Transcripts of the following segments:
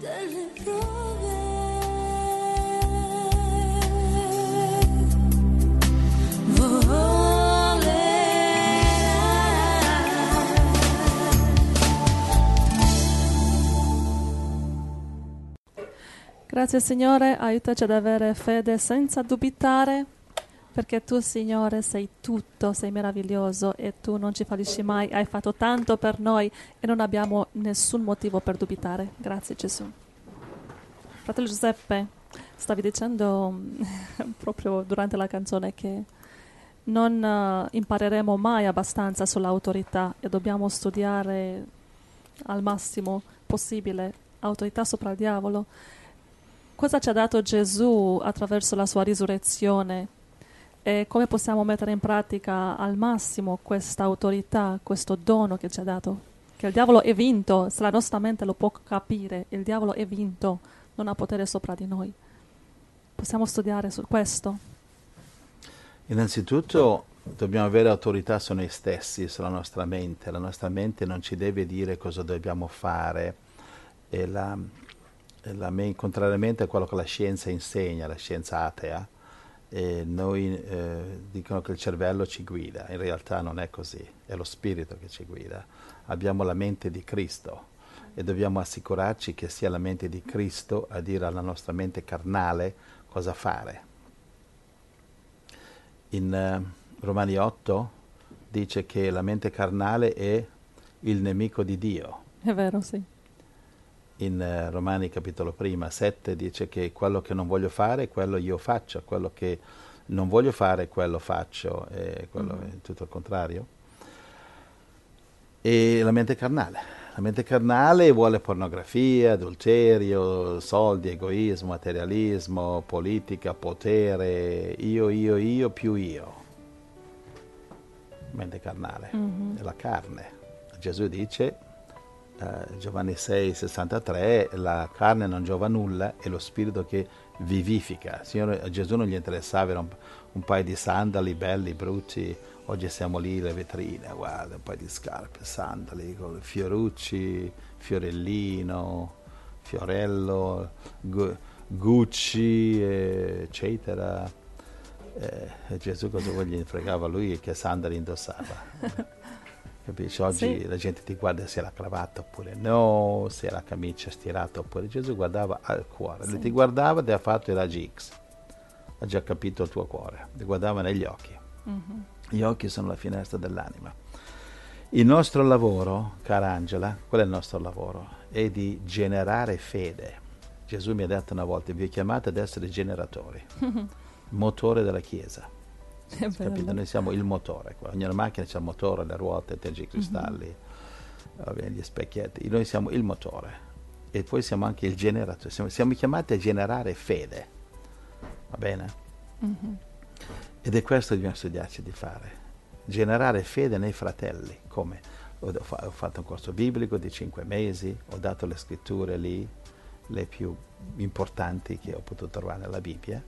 delle prove. Grazie Signore, aiutaci ad avere fede senza dubitare, perché tu Signore sei tutto, sei meraviglioso e tu non ci fallisci mai, hai fatto tanto per noi e non abbiamo nessun motivo per dubitare. Grazie Gesù. Fratello Giuseppe, stavi dicendo proprio durante la canzone che non impareremo mai abbastanza sull'autorità e dobbiamo studiare al massimo possibile autorità sopra il diavolo. Cosa ci ha dato Gesù attraverso la sua risurrezione e come possiamo mettere in pratica al massimo questa autorità, questo dono che ci ha dato? Che il diavolo è vinto, se la nostra mente lo può capire, il diavolo è vinto, non ha potere sopra di noi. Possiamo studiare su questo? Innanzitutto dobbiamo avere autorità su noi stessi, sulla nostra mente. La nostra mente non ci deve dire cosa dobbiamo fare. Contrariamente a quello che la scienza insegna, la scienza atea, noi dicono che il cervello ci guida, in realtà non è così, è lo spirito che ci guida. Abbiamo la mente di Cristo e dobbiamo assicurarci che sia la mente di Cristo a dire alla nostra mente carnale cosa fare. In Romani 8 dice che la mente carnale è il nemico di Dio. È vero, sì. In Romani capitolo 7 dice che quello che non voglio fare, quello io faccio, quello che non voglio fare, quello faccio, e quello è tutto il contrario. E la mente carnale vuole pornografia, adulterio, soldi, egoismo, materialismo, politica, potere, io, più io. Mente carnale, è la carne. Gesù dice, Giovanni 6,63, la carne non giova nulla, è lo spirito che vivifica. Signore, a Gesù non gli interessava un paio di sandali belli, brutti. Oggi siamo lì, le vetrine, guarda, un paio di scarpe, sandali, con fiorucci, fiorellino, fiorello, Gucci, eccetera. E Gesù cosa gli fregava lui che sandali indossava? Capisci? Oggi Sì. la gente ti guarda se è la cravatta oppure no, se è la camicia stirata oppure. Gesù guardava al cuore. Lui ti guardava, ti ha fatto i raggi X. Ha già capito il tuo cuore. Ti guardava negli occhi. Gli occhi sono la finestra dell'anima. Il nostro lavoro, cara Angela, qual è il nostro lavoro? È di generare fede. Gesù mi ha detto una volta, vi ho chiamato ad essere generatori, motore della Chiesa. Capito? Noi siamo il motore, ogni macchina c'ha il motore, le ruote, i cristalli, gli specchietti, noi siamo il motore e poi siamo anche il generatore, siamo chiamati a generare fede, va bene? Ed è questo che dobbiamo studiarci di fare, generare fede nei fratelli. Come? Ho fatto un corso biblico di 5 mesi, ho dato le scritture lì, le più importanti che ho potuto trovare nella Bibbia,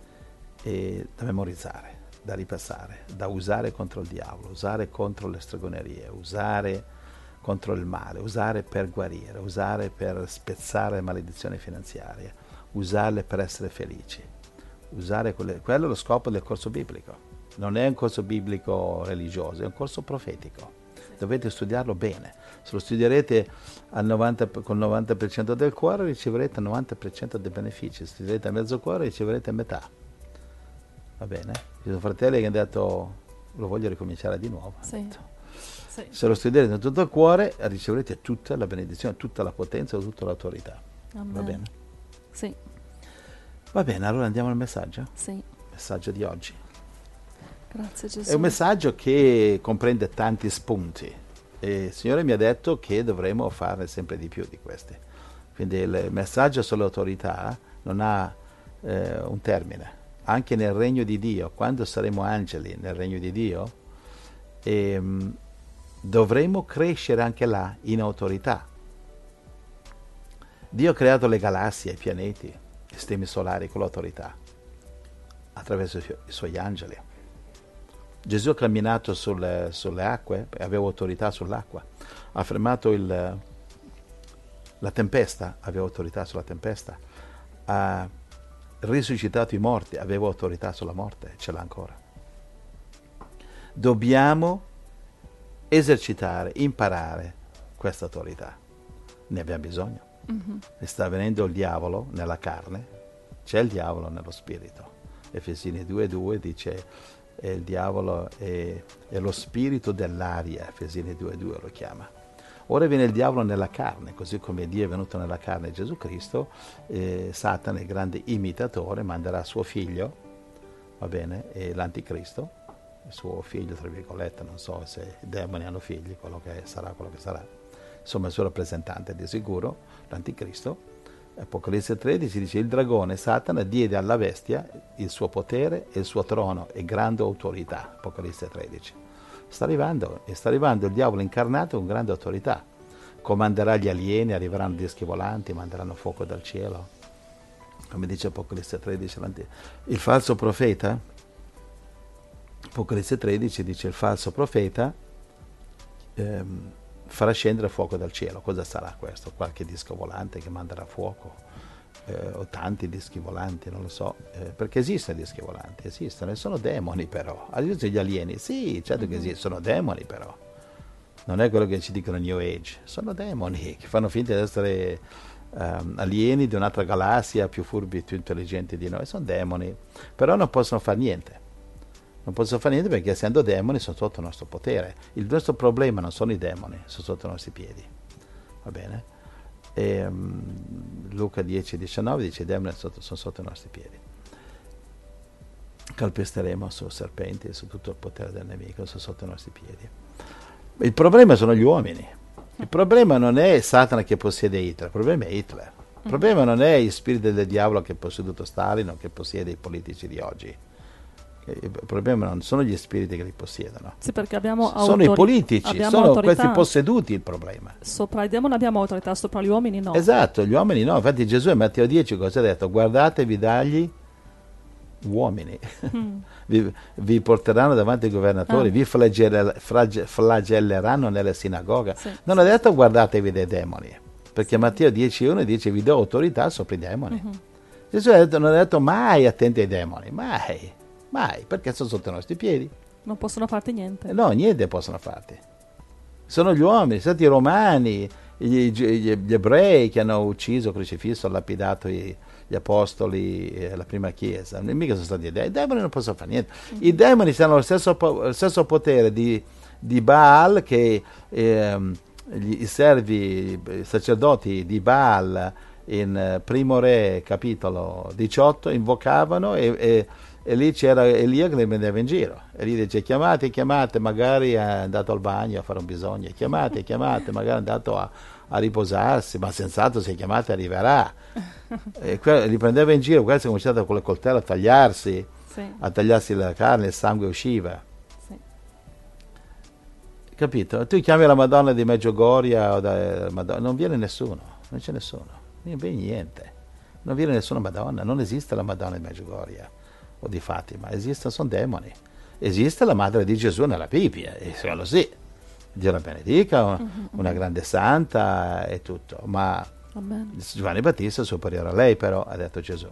e da memorizzare, da ripassare, da usare contro il diavolo, usare contro le stregonerie, usare contro il male, usare per guarire, usare per spezzare maledizioni finanziarie, usarle per essere felici, usare quello è lo scopo del corso biblico. Non è un corso biblico religioso, è un corso profetico. Dovete studiarlo bene. Se lo studierete col 90% del cuore riceverete il 90% dei benefici. Se studierete a mezzo cuore riceverete metà. Va bene? Ci sono fratelli che hanno detto lo voglio ricominciare di nuovo. Sì. Se lo studierete da tutto il cuore riceverete tutta la benedizione, tutta la potenza, tutta l'autorità. Amen. Va bene? Sì. Va bene, allora andiamo al messaggio? Sì. Il messaggio di oggi. Grazie Gesù. È un messaggio che comprende tanti spunti e il Signore mi ha detto che dovremo fare sempre di più di questi. Quindi il messaggio sull'autorità non ha un termine. Anche nel regno di Dio, quando saremo angeli nel regno di Dio, dovremo crescere anche là in autorità. Dio ha creato le galassie, i pianeti, i sistemi solari con l'autorità, attraverso i suoi angeli. Gesù ha camminato sulle acque, aveva autorità sull'acqua, ha fermato La tempesta, aveva autorità sulla tempesta. Ha risuscitato i morti, aveva autorità sulla morte, ce l'ha ancora. Dobbiamo esercitare, imparare questa autorità. Ne abbiamo bisogno. E sta venendo il diavolo nella carne, c'è il diavolo nello spirito. Efesini 2:2 dice il diavolo è lo spirito dell'aria, Efesini 2:2 lo chiama. Ora viene il diavolo nella carne, così come Dio è venuto nella carne Gesù Cristo, Satana, il grande imitatore, manderà suo figlio, va bene, l'anticristo, il suo figlio, tra virgolette, non so se i demoni hanno figli, quello che sarà, insomma il suo rappresentante di sicuro, l'anticristo. Apocalisse 13 dice: il dragone, Satana, diede alla bestia il suo potere e il suo trono e grande autorità. Apocalisse 13. Sta arrivando il diavolo incarnato con grande autorità. Comanderà gli alieni, arriveranno dischi volanti, manderanno fuoco dal cielo. Come dice Apocalisse 13, il falso profeta, Apocalisse 13 dice: il falso profeta farà scendere fuoco dal cielo. Cosa sarà questo? Qualche disco volante che manderà fuoco, o tanti dischi volanti, non lo so, perché esistono dischi volanti, esistono, e sono demoni però. All'inizio gli alieni, sì, certo che esistono, sono demoni però. Non è quello che ci dicono New Age, sono demoni che fanno finta di essere alieni di un'altra galassia, più furbi, più intelligenti di noi, sono demoni, però non possono fare niente. Non possono fare niente perché essendo demoni sono sotto il nostro potere. Il nostro problema non sono i demoni, sono sotto i nostri piedi. Va bene? E, Luca 10:19 dice: i demoni sono sotto i nostri piedi. Calpesteremo su serpenti e su tutto il potere del nemico, sono sotto i nostri piedi. Il problema sono gli uomini. Il problema non è Satana che possiede Hitler, il problema è Hitler. Il problema non è il spirito del diavolo che ha posseduto Stalin o che possiede i politici di oggi. Il problema non sono gli spiriti che li possiedono. Sì, perché abbiamo sono i politici, sono questi posseduti il problema. Sopra i demoni abbiamo autorità, sopra gli uomini no. Esatto, gli uomini no. Infatti Gesù in Matteo 10 cosa ha detto? Guardatevi dagli uomini. Vi porteranno davanti ai governatori, vi flagelleranno nelle sinagoghe. Sì, non ha detto guardatevi dai demoni, perché Matteo 10:1 dice: vi do autorità sopra i demoni. Gesù non ha detto mai attenti ai demoni, mai, perché sono sotto i nostri piedi. Non possono farti niente. No, niente possono farti. Sono gli uomini, sono stati i romani, gli ebrei che hanno ucciso, crocifisso, lapidato gli apostoli, la prima chiesa. Mica sono stati i demoni, non possono fare niente. I demoni hanno lo stesso potere di Baal che i servi, i sacerdoti di Baal in Primo Re capitolo 18 invocavano e lì c'era Elia che li prendeva in giro e lì dice: chiamate, magari è andato al bagno a fare un bisogno, chiamate, magari è andato a riposarsi, ma senz'altro se chiamate arriverà. E li prendeva in giro, questo è cominciato con le coltello a tagliarsi, a tagliarsi la carne, il sangue usciva. Capito? Tu chiami la Madonna di Medjugorje non viene nessuno, non c'è nessuno, non viene niente, non viene nessuna Madonna, non esiste la Madonna di Medjugorje o di Fatima, sono demoni. Esiste la madre di Gesù nella Bibbia, e quello sì, Dio la benedica, una grande santa e tutto, ma Amen. Giovanni Battista è superiore a lei, però, ha detto Gesù.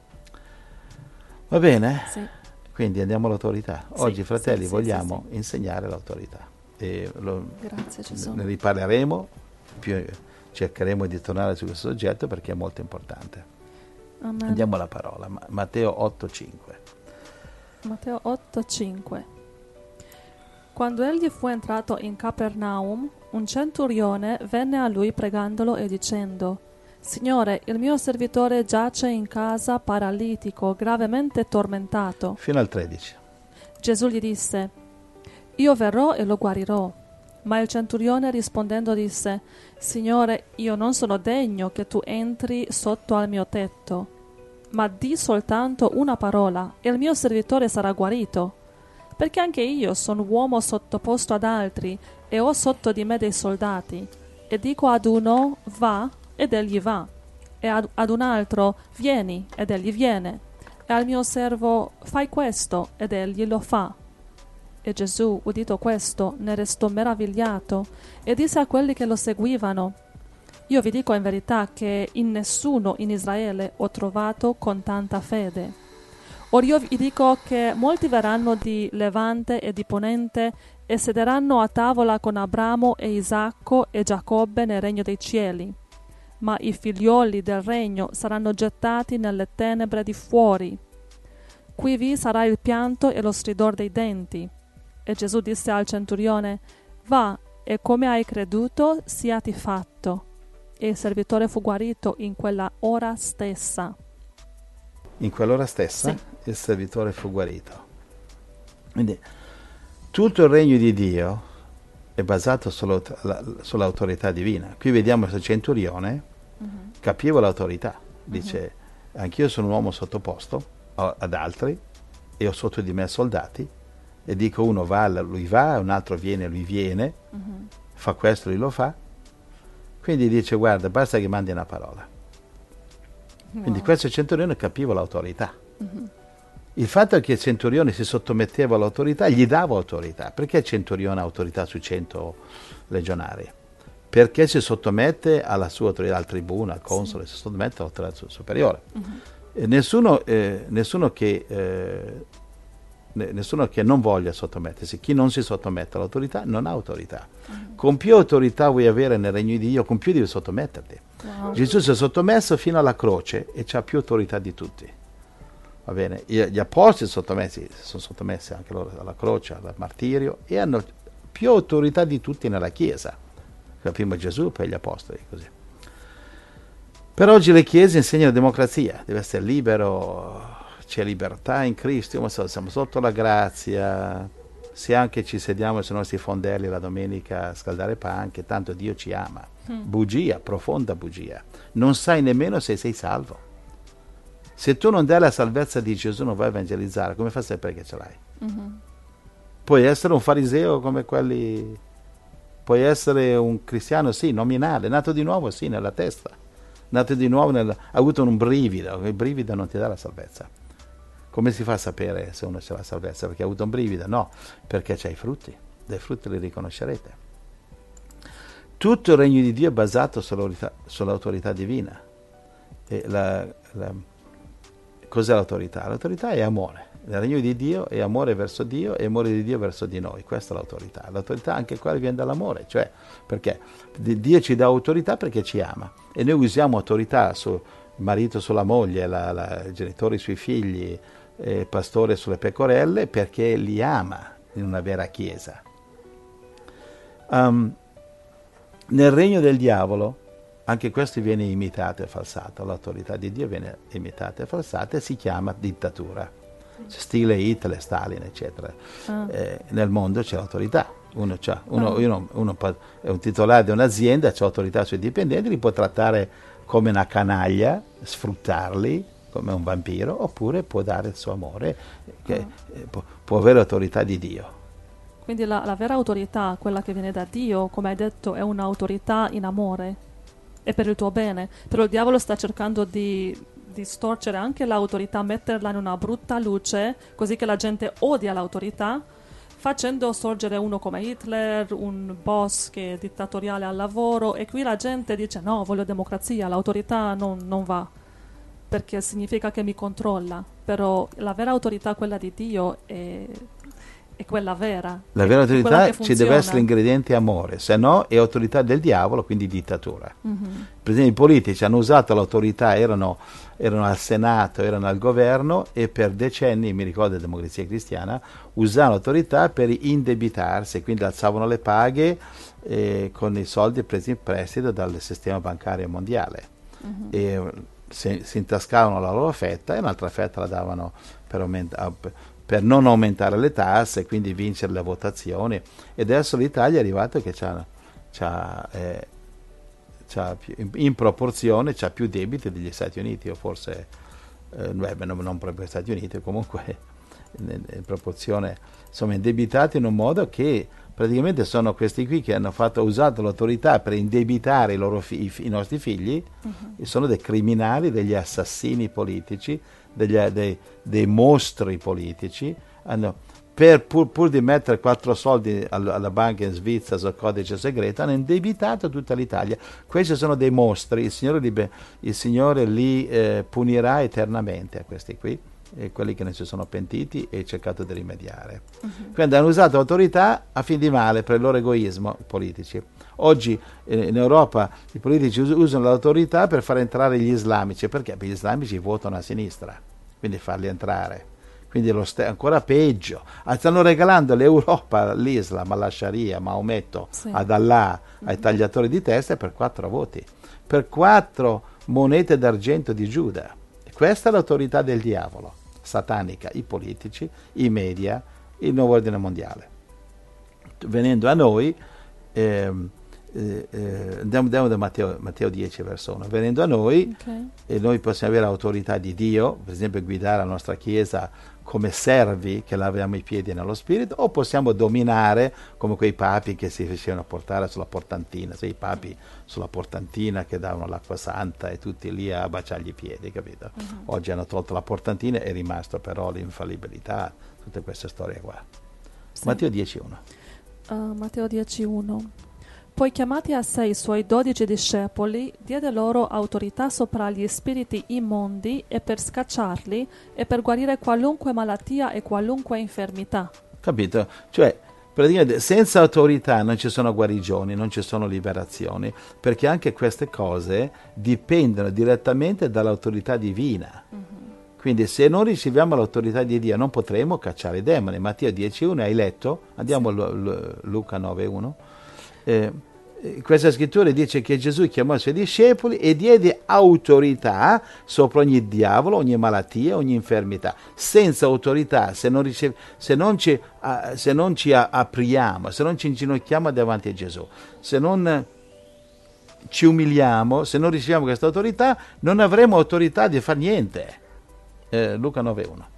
Va bene? Sì. Quindi andiamo all'autorità. Oggi, fratelli, vogliamo sì. insegnare l'autorità. Grazie Gesù. Ne riparleremo, cercheremo di tornare su questo soggetto perché è molto importante. Amen. Andiamo alla parola, Matteo 8:5. Matteo 8:5. Quando egli fu entrato in Capernaum, un centurione venne a lui pregandolo e dicendo: Signore, il mio servitore giace in casa paralitico, gravemente tormentato. Fino al 13. Gesù gli disse: Io verrò e lo guarirò. Ma il centurione rispondendo disse: Signore, io non sono degno che tu entri sotto al mio tetto, ma di soltanto una parola e il mio servitore sarà guarito. Perché anche io sono uomo sottoposto ad altri e ho sotto di me dei soldati, e dico ad uno va ed egli va, e ad un altro vieni ed egli viene, e al mio servo fai questo ed egli lo fa. E Gesù, udito questo, ne restò meravigliato e disse a quelli che lo seguivano: Io vi dico in verità che in nessuno in Israele ho trovato con tanta fede. Ora io vi dico che molti verranno di Levante e di Ponente e sederanno a tavola con Abramo e Isacco e Giacobbe nel regno dei cieli. Ma i figlioli del regno saranno gettati nelle tenebre di fuori. Qui vi sarà il pianto e lo stridor dei denti. E Gesù disse al centurione: va, e come hai creduto, siati fatto. E il servitore fu guarito in quella ora stessa. In quell'ora stessa Sì. il servitore fu guarito. Quindi tutto il regno di Dio è basato sull'autorità divina. Qui vediamo questo centurione, capiva l'autorità. Dice, anch'io sono un uomo sottoposto ad altri e ho sotto di me soldati, e dico uno va, lui va, un altro viene, lui viene, fa questo, lui lo fa. Quindi dice, guarda, basta che mandi una parola. Quindi questo centurione capiva l'autorità. Il fatto che il centurione si sottometteva all'autorità gli dava autorità. Perché il centurione ha autorità su 100 legionari? Perché si sottomette alla sua autorità, al tribuno, al console, si sottomette all'autorità superiore. E nessuno che non voglia sottomettersi, chi non si sottomette all'autorità non ha autorità. Con più autorità vuoi avere nel regno di Dio, con più devi sottometterti. Gesù si è sottomesso fino alla croce e ha più autorità di tutti. Va bene? Gli apostoli sono sottomessi anche loro alla croce, al martirio, e hanno più autorità di tutti nella Chiesa. Prima Gesù, poi gli apostoli, così. Per oggi le chiese insegnano democrazia, deve essere libero, c'è libertà in Cristo, ma siamo sotto la grazia, se anche ci sediamo sui nostri fondelli la domenica a scaldare panche, tanto Dio ci ama. Bugia, profonda bugia. Non sai nemmeno se sei salvo. Se tu non dai la salvezza di Gesù, non vai a evangelizzare, come fai a sapere che ce l'hai? Puoi essere un fariseo come quelli, puoi essere un cristiano, sì, nominale, nato di nuovo, sì, nella testa, nato di nuovo, ha avuto un brivido, il brivido non ti dà la salvezza. Come si fa a sapere se uno c'ha la salvezza? Perché ha avuto un brivido? No, perché c'ha i frutti, dai frutti li riconoscerete. Tutto il regno di Dio è basato sull'autorità divina. Cos'è l'autorità? L'autorità è amore. Il regno di Dio è amore verso Dio e amore di Dio verso di noi. Questa è l'autorità. L'autorità anche quella viene dall'amore, cioè perché Dio ci dà autorità perché ci ama. E noi usiamo autorità sul marito sulla moglie, i genitori sui figli, il pastore sulle pecorelle, perché li ama in una vera chiesa. Nel regno del diavolo anche questo viene imitato e falsato, l'autorità di Dio viene imitata e falsata e si chiama dittatura, stile Hitler, Stalin, eccetera. Nel mondo c'è l'autorità, uno è un titolare di un'azienda, c'è autorità sui dipendenti, li può trattare come una canaglia, sfruttarli come un vampiro, oppure può dare il suo amore, può avere l'autorità di Dio. Quindi la vera autorità, quella che viene da Dio, come hai detto, è un'autorità in amore. E per il tuo bene, però il diavolo sta cercando di distorcere anche l'autorità, metterla in una brutta luce, così che la gente odia l'autorità, facendo sorgere uno come Hitler, un boss che è dittatoriale al lavoro, e qui la gente dice no, voglio democrazia, l'autorità non va, perché significa che mi controlla, però la vera autorità, quella di Dio, è quella vera. La vera autorità ci deve essere l'ingrediente amore, se no è autorità del diavolo, quindi dittatura. Per esempio i politici hanno usato l'autorità, erano al Senato, erano al governo e per decenni, mi ricordo della Democrazia Cristiana, usavano l'autorità per indebitarsi, quindi alzavano le paghe con i soldi presi in prestito dal sistema bancario mondiale. E si intascavano la loro fetta e un'altra fetta la davano per non aumentare le tasse e quindi vincere le votazioni. E adesso l'Italia è arrivato che in proporzione c'ha più debiti degli Stati Uniti, o forse non proprio gli Stati Uniti, comunque in proporzione, insomma, indebitati in un modo che praticamente sono questi qui che hanno usato l'autorità per indebitare i nostri figli, e sono dei criminali, degli assassini politici, dei mostri politici, pur di mettere 4 soldi alla banca in Svizzera sul codice segreto, hanno indebitato tutta l'Italia. Questi sono dei mostri, il Signore li punirà eternamente a questi qui, e quelli che non si sono pentiti e cercato di rimediare. Quindi hanno usato l'autorità a fin di male per il loro egoismo, i politici. Oggi in Europa i politici usano l'autorità per far entrare gli islamici, perché gli islamici votano a sinistra, quindi farli entrare. Quindi ancora peggio. Stanno regalando l'Europa all'Islam, alla Sharia, a Maometto, ad Allah, ai tagliatori di teste per 4 voti, per 4 monete d'argento di Giuda. Questa è l'autorità del diavolo, satanica, i politici, i media, il nuovo ordine mondiale. Venendo a noi, andiamo da Matteo 10 verso 1. Venendo a noi, noi possiamo avere l'autorità di Dio, per esempio guidare la nostra Chiesa come servi che laviamo i piedi nello Spirito, o possiamo dominare come quei papi che si facevano portare sulla portantina, i papi sulla portantina che davano l'acqua santa e tutti lì a baciargli i piedi, capito? Oggi hanno tolto la portantina, è rimasto però l'infallibilità, tutte queste storie qua. Matteo 10:1. Matteo 10:1. Poi chiamati a sé i suoi 12 discepoli, diede loro autorità sopra gli spiriti immondi e per scacciarli e per guarire qualunque malattia e qualunque infermità. Capito? Cioè, praticamente senza autorità non ci sono guarigioni, non ci sono liberazioni, perché anche queste cose dipendono direttamente dall'autorità divina. Quindi se non riceviamo l'autorità di Dio non potremo cacciare i demoni. Matteo 10:1, hai letto? Andiamo a Luca 9:1. Questa scrittura dice che Gesù chiamò i suoi discepoli e diede autorità sopra ogni diavolo, ogni malattia, ogni infermità. Senza autorità, se non ci apriamo, se non ci inginocchiamo davanti a Gesù, se non ci umiliamo, se non riceviamo questa autorità, non avremo autorità di fare niente. Luca 9:1.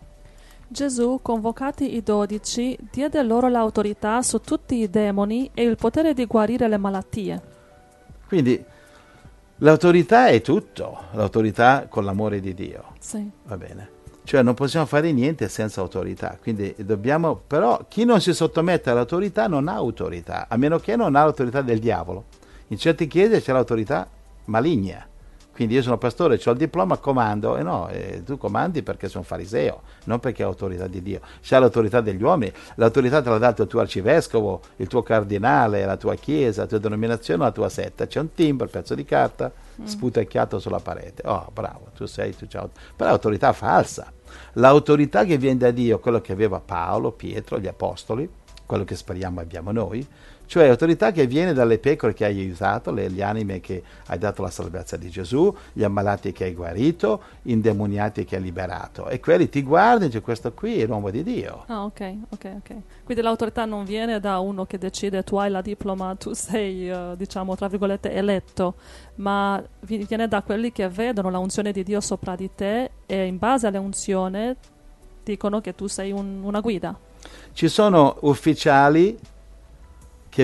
Gesù, convocati i 12, diede loro l'autorità su tutti i demoni e il potere di guarire le malattie. Quindi l'autorità è tutto, l'autorità con l'amore di Dio. Sì. Va bene. Cioè non possiamo fare niente senza autorità, quindi dobbiamo, però chi non si sottomette all'autorità non ha autorità, a meno che non ha l'autorità del diavolo. In certe chiese c'è l'autorità maligna. Quindi io sono pastore, ho il diploma, comando, e no, tu comandi perché sono fariseo, non perché hai autorità di Dio. C'è l'autorità degli uomini, l'autorità te l'ha dato il tuo arcivescovo, il tuo cardinale, la tua chiesa, la tua denominazione, la tua setta. C'è un timbro, un pezzo di carta, sputacchiato sulla parete. Oh, bravo, tu c'hai. Però è autorità falsa. L'autorità che viene da Dio, quello che aveva Paolo, Pietro, gli apostoli, quello che speriamo abbiamo noi, cioè autorità che viene dalle pecore che hai aiutato, gli anime che hai dato la salvezza di Gesù, gli ammalati che hai guarito, indemoniati che hai liberato. E quelli ti guardano e dice questo qui è l'uomo di Dio. Ah, ok. Quindi l'autorità non viene da uno che decide tu hai la diploma, tu sei, diciamo, tra virgolette, eletto, ma viene da quelli che vedono la unzione di Dio sopra di te e in base alle unzioni dicono che tu sei una guida. Ci sono ufficiali che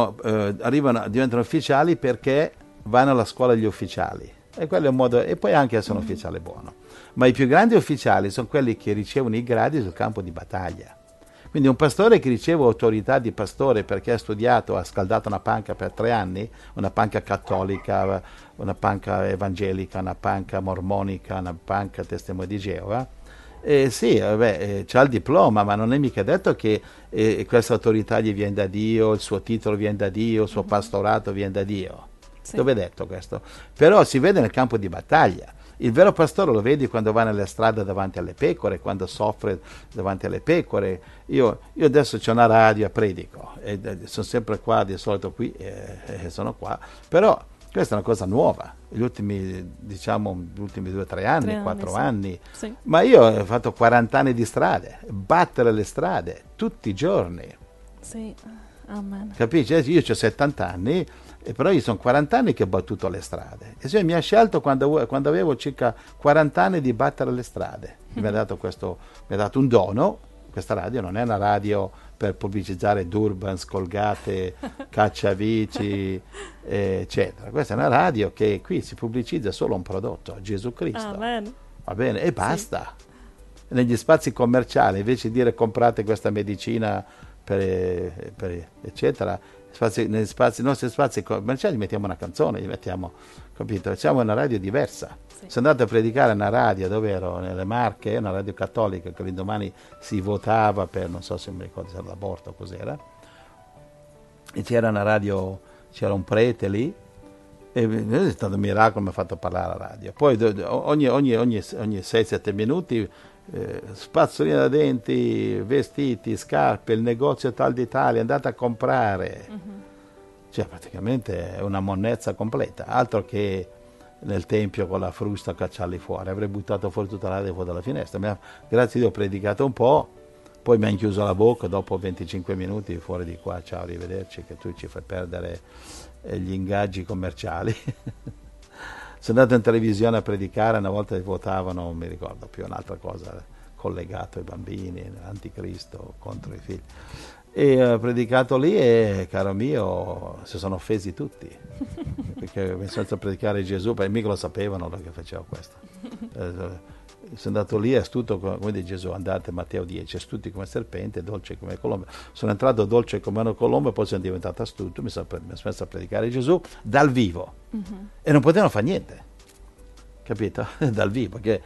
diventano ufficiali perché vanno alla scuola degli ufficiali, e quello è un modo, e poi anche essere un ufficiale buono. Ma i più grandi ufficiali sono quelli che ricevono i gradi sul campo di battaglia. Quindi un pastore che riceve autorità di pastore perché ha studiato, ha scaldato una panca per 3 anni, una panca cattolica, una panca evangelica, una panca mormonica, una panca testimone di Geova, sì, c'ha il diploma, ma non è mica detto che questa autorità gli viene da Dio, il suo titolo viene da Dio, il suo pastorato viene da Dio. Sì. Dove è detto questo? Però si vede nel campo di battaglia. Il vero pastore lo vedi quando va nelle strade davanti alle pecore, quando soffre davanti alle pecore. Io adesso c'ho una radio e predico, e sono sempre qua, di solito qui, sono qua, però questa è una cosa nuova, gli ultimi 2 o 3 anni, 4 anni. Sì. Ma io ho fatto 40 anni di strade, battere le strade tutti i giorni. Sì, amen. Capisci? Io ho 70 anni, però io sono 40 anni che ho battuto le strade. E se mi ha scelto quando avevo circa 40 anni di battere le strade. Mi ha dato un dono. Questa radio non è una radio per pubblicizzare Durbans, Colgate, Cacciavici, eccetera. Questa è una radio che qui si pubblicizza solo un prodotto, Gesù Cristo. Amen. Va bene? E basta. Sì. negli spazi commerciali, invece di dire comprate questa medicina eccetera, nei nostri spazi commerciali mettiamo una canzone, gli mettiamo, capito? Siamo una radio diversa. Sì. Sono andato a predicare a una radio dove ero nelle Marche, una radio cattolica, che l'indomani si votava per, non so se mi ricordo se era l'aborto o cos'era, e c'era una radio, c'era un prete lì, e è stato un miracolo, mi ha fatto parlare alla radio. Poi ogni 6-7 minuti spazzoline da denti, vestiti, scarpe, il negozio tal d'Italia, andate a comprare. Cioè praticamente è una monnezza completa, altro che nel tempio con la frusta a cacciarli fuori. Avrei buttato fuori tutta l'aria fuori dalla finestra. Grazie a Dio ho predicato un po', poi mi hanno chiuso la bocca dopo 25 minuti, fuori di qua, ciao, arrivederci, che tu ci fai perdere gli ingaggi commerciali. Sono andato in televisione a predicare, una volta votavano, non mi ricordo più, un'altra cosa collegato ai bambini, l'anticristo contro i figli. E ho predicato lì e, caro mio, si sono offesi tutti, perché mi sono andato a predicare Gesù, perché mica lo sapevano che facevo questo. Sono andato lì astuto come di Gesù, andate Matteo 10, astuti come serpente, dolce come colombo. Sono entrato dolce come una colombo e poi sono diventato astuto, mi sono messo a predicare Gesù dal vivo. E non potevano fare niente, capito? Dal vivo, che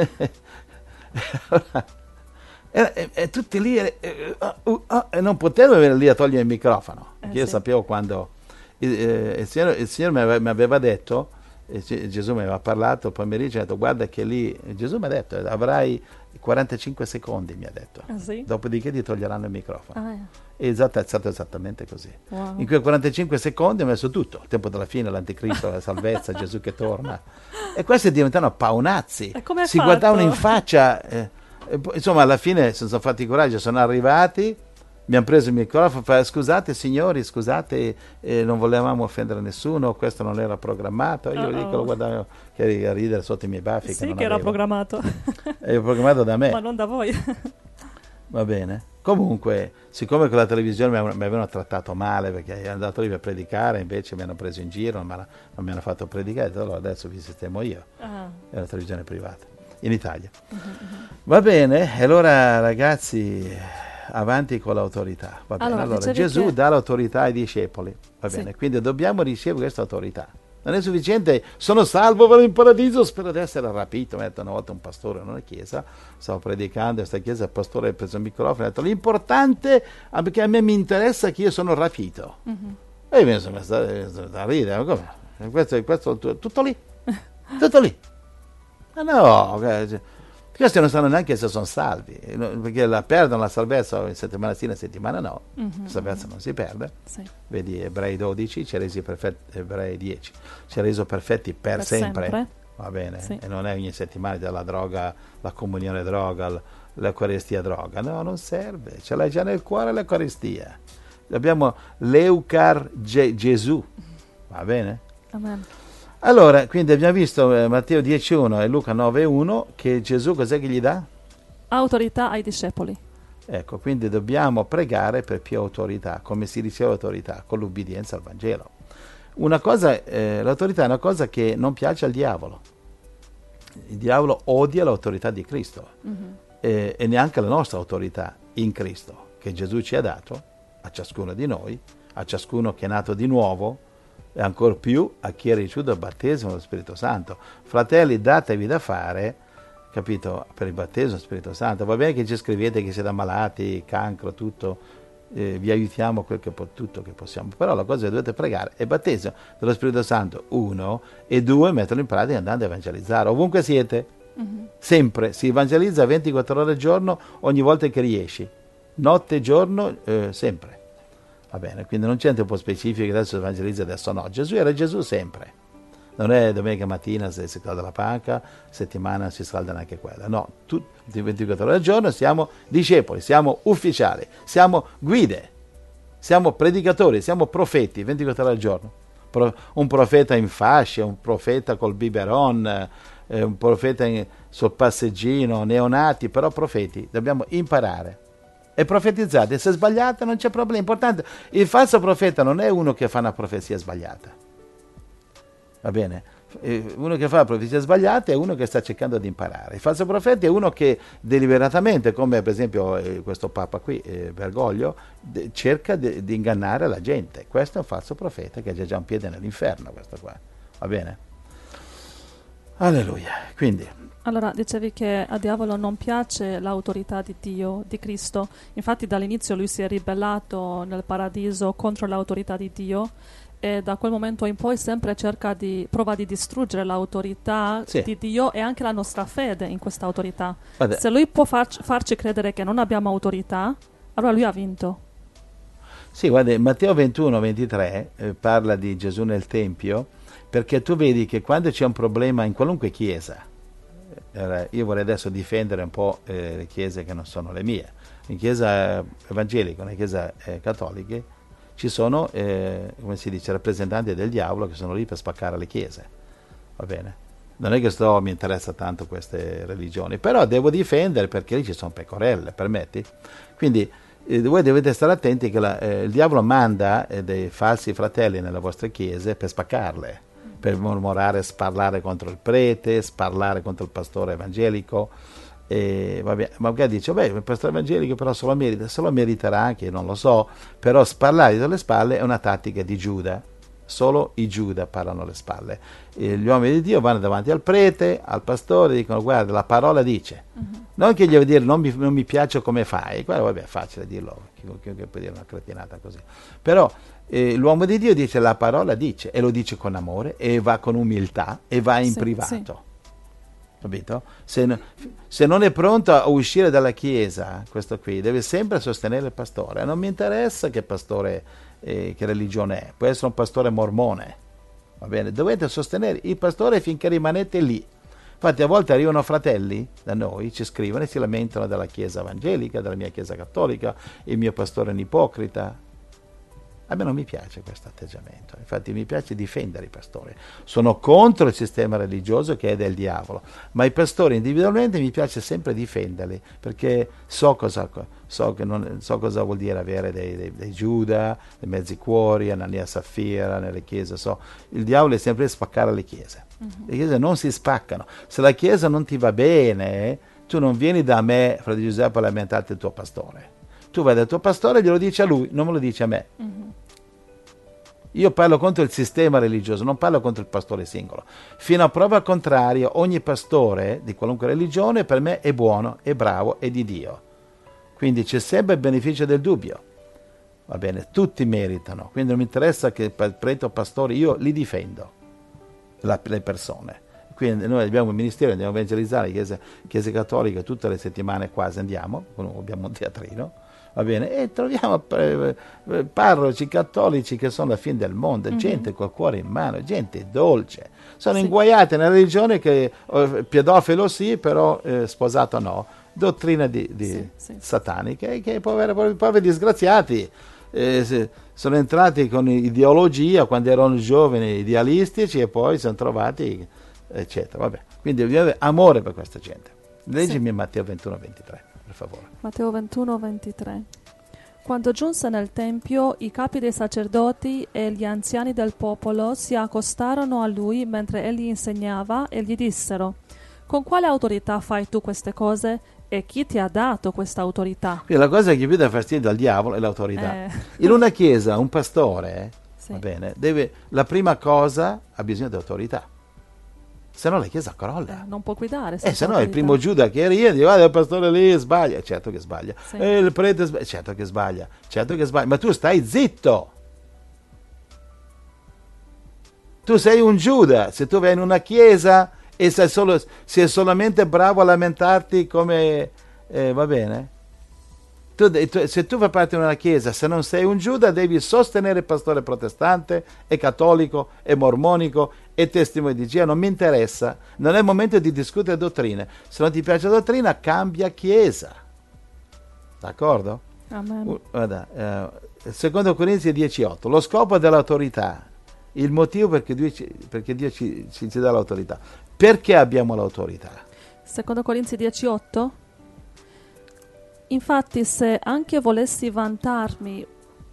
e tutti lì e non potevano venire lì a togliere il microfono, perché io sapevo quando il Signore mi aveva detto, Gesù mi aveva parlato il pomeriggio, ha detto guarda che lì, Gesù mi ha detto avrai 45 secondi, mi ha detto, sì? Dopodiché ti toglieranno il microfono. È stato esattamente così. Wow. In quei 45 secondi ho messo tutto, il tempo della fine, l'anticristo, la salvezza, Gesù che torna, e questi diventano paonazzi, si guardavano in faccia, insomma alla fine si sono fatti coraggio, sono arrivati, mi hanno preso il microfono, scusate signori, scusate, non volevamo offendere nessuno, questo non era programmato. Io dico, lo guardavo che a ridere sotto i miei baffi. Sì, che era programmato. Era programmato da me. Ma non da voi. Va bene. Comunque, siccome con la televisione mi avevano trattato male, perché ero andato lì per predicare, invece mi hanno preso in giro, non mi hanno fatto predicare, allora adesso vi sistemo io. È una televisione privata, in Italia. Va bene, e allora ragazzi, avanti con l'autorità. Va bene, allora Gesù dà l'autorità ai discepoli, va bene, quindi dobbiamo ricevere questa autorità. Non è sufficiente, sono salvo, vado in paradiso, spero di essere rapito. Mi ha detto una volta un pastore in una chiesa, stavo predicando in questa chiesa, il pastore ha preso il microfono e ha detto l'importante, perché a me mi interessa che io sono rapito. E io mi sono messo a ridere, come? Questo tutto lì, tutto lì. Ma no, questi non sanno neanche se sono salvi, perché la perdono la salvezza in settimana sì, in settimana no. La salvezza non si perde. Sì. Vedi Ebrei 12, ci ha resi perfetti, Ebrei 10, ci ha reso perfetti per sempre. Va bene? Sì. E non è ogni settimana della droga, la comunione droga, l'eucaristia droga. No, non serve, ce l'hai già nel cuore l'eucaristia. Abbiamo l'Eucar Gesù, va bene? Amen. Allora, quindi abbiamo visto Matteo 10.1 e Luca 9.1 che Gesù cos'è che gli dà? Autorità ai discepoli. Ecco, quindi dobbiamo pregare per più autorità. Come si riceve autorità? Con l'ubbidienza al Vangelo. Una cosa, l'autorità è una cosa che non piace al diavolo. Il diavolo odia l'autorità di Cristo e neanche la nostra autorità in Cristo, che Gesù ci ha dato a ciascuno di noi, a ciascuno che è nato di nuovo, e ancor più a chi ha ricevuto il battesimo dello Spirito Santo. Fratelli, datevi da fare, capito, per il battesimo dello Spirito Santo. Va bene che ci scrivete che siete ammalati, cancro, tutto, vi aiutiamo tutto che possiamo, però la cosa che dovete pregare è il battesimo dello Spirito Santo, 1, e 2, metterlo in pratica andando a evangelizzare ovunque siete. Sempre si evangelizza 24 ore al giorno, ogni volta che riesci, notte e giorno, sempre. Va bene, quindi non c'è un tempo specifico che adesso evangelizza, adesso no. Gesù era Gesù sempre. Non è domenica mattina se si scalda la panca, settimana si scalda neanche quella. No, tutti 24 ore al giorno siamo discepoli, siamo ufficiali, siamo guide, siamo predicatori, siamo profeti 24 ore al giorno. Un profeta in fascia, un profeta col biberon, un profeta sul passeggino, neonati, però profeti. Dobbiamo imparare. E profetizzate, se sbagliate non c'è problema, importante, il falso profeta non è uno che fa una profezia sbagliata, va bene? Uno che fa profezie sbagliate è uno che sta cercando di imparare. Il falso profeta è uno che deliberatamente, come per esempio questo Papa qui, Bergoglio, cerca di ingannare la gente. Questo è un falso profeta che ha già un piede nell'inferno, questo qua. Va bene? Alleluia. Quindi Allora, dicevi che a diavolo non piace l'autorità di Dio, di Cristo. Infatti dall'inizio lui si è ribellato nel paradiso contro l'autorità di Dio e da quel momento in poi sempre prova di distruggere l'autorità di Dio e anche la nostra fede in questa autorità. Se lui può farci credere che non abbiamo autorità, allora lui ha vinto. Sì, guarda, Matteo 21-23 parla di Gesù nel Tempio, perché tu vedi che quando c'è un problema in qualunque chiesa, io vorrei adesso difendere un po' le chiese che non sono le mie, in chiesa evangelica, nelle chiese cattoliche, ci sono, come si dice, rappresentanti del diavolo che sono lì per spaccare le chiese, va bene? Non è che mi interessa tanto queste religioni, però devo difendere perché lì ci sono pecorelle, permetti? Quindi voi dovete stare attenti che il diavolo manda dei falsi fratelli nelle vostre chiese per spaccarle, per mormorare, sparlare contro il prete, sparlare contro il pastore evangelico. Vabbè, magari dice, il pastore evangelico però se lo meriterà anche, non lo so, però sparlargli dalle spalle è una tattica di Giuda. Solo i Giuda parlano alle spalle. Gli uomini di Dio vanno davanti al prete, al pastore, dicono guarda, la parola dice. Non che gli devo dire non mi piace come fai, quello vabbè è facile dirlo, chiunque può dire una cretinata così. Però l'uomo di Dio dice la parola dice, e lo dice con amore, e va con umiltà, e va in privato. Sì. Capito? Se non è pronto a uscire dalla chiesa, questo qui deve sempre sostenere il pastore. Non mi interessa che pastore, che religione è, può essere un pastore mormone, va bene? Dovete sostenere il pastore finché rimanete lì. Infatti a volte arrivano fratelli da noi, ci scrivono e si lamentano della chiesa evangelica, della mia chiesa cattolica, il mio pastore è un ipocrita. A me non mi piace questo atteggiamento, infatti mi piace difendere i pastori. Sono contro il sistema religioso che è del diavolo, ma i pastori individualmente mi piace sempre difenderli, perché so cosa vuol dire avere dei Giuda, dei mezzi cuori, Anania Saffira nelle chiese. Il diavolo è sempre spaccare le chiese. Le chiese non si spaccano. Se la chiesa non ti va bene, tu non vieni da me, frate Giuseppe, a lamentarti il tuo pastore. Tu vai dal tuo pastore e glielo dici a lui, non me lo dici a me. Io parlo contro il sistema religioso, non parlo contro il pastore singolo. Fino a prova contraria, ogni pastore di qualunque religione per me è buono, è bravo, è di Dio. Quindi c'è sempre il beneficio del dubbio. Va bene, tutti meritano. Quindi non mi interessa che prete o pastore, io li difendo, le persone. Quindi noi abbiamo un ministero, andiamo a evangelizzare le chiese cattoliche tutte le settimane, quasi andiamo, abbiamo un teatrino. Va bene, e troviamo parroci cattolici che sono la fine del mondo, gente col cuore in mano, gente dolce, sono inguaiate nella religione che pedofilo sì, però sposato no, dottrina di sataniche, che poveri disgraziati sono entrati con ideologia quando erano giovani idealistici e poi sono trovati eccetera. Vabbè, quindi bisogna avere amore per questa gente. Leggimi Matteo 21-23. Per favore. Matteo 21-23. Quando giunse nel Tempio, i capi dei sacerdoti e gli anziani del popolo si accostarono a lui mentre egli insegnava e gli dissero: con quale autorità fai tu queste cose e chi ti ha dato questa autorità? Quindi la cosa che più dà fastidio al diavolo è l'autorità. In una chiesa un pastore, va bene, la prima cosa ha bisogno di autorità. Se no la chiesa crolla. Non può guidare. Se no il primo Giuda che ria dice il pastore lì sbaglia. Certo che sbaglia. Il prete sbaglia. Certo che sbaglia. Ma tu stai zitto. Tu sei un Giuda. Se tu vai in una chiesa e sei solamente bravo a lamentarti come... va bene? Se tu fai parte di una chiesa, se non sei un Giuda, devi sostenere il pastore protestante, e cattolico, e mormonico, e testimone di Gesù. Non mi interessa, non è il momento di discutere dottrine. Se non ti piace la dottrina, cambia chiesa. D'accordo? Amen. Secondo Corinzi 10:8, lo scopo dell'autorità, il motivo perché Dio ci dà l'autorità. Perché abbiamo l'autorità? Secondo Corinzi 10:8? Infatti, se anche volessi vantarmi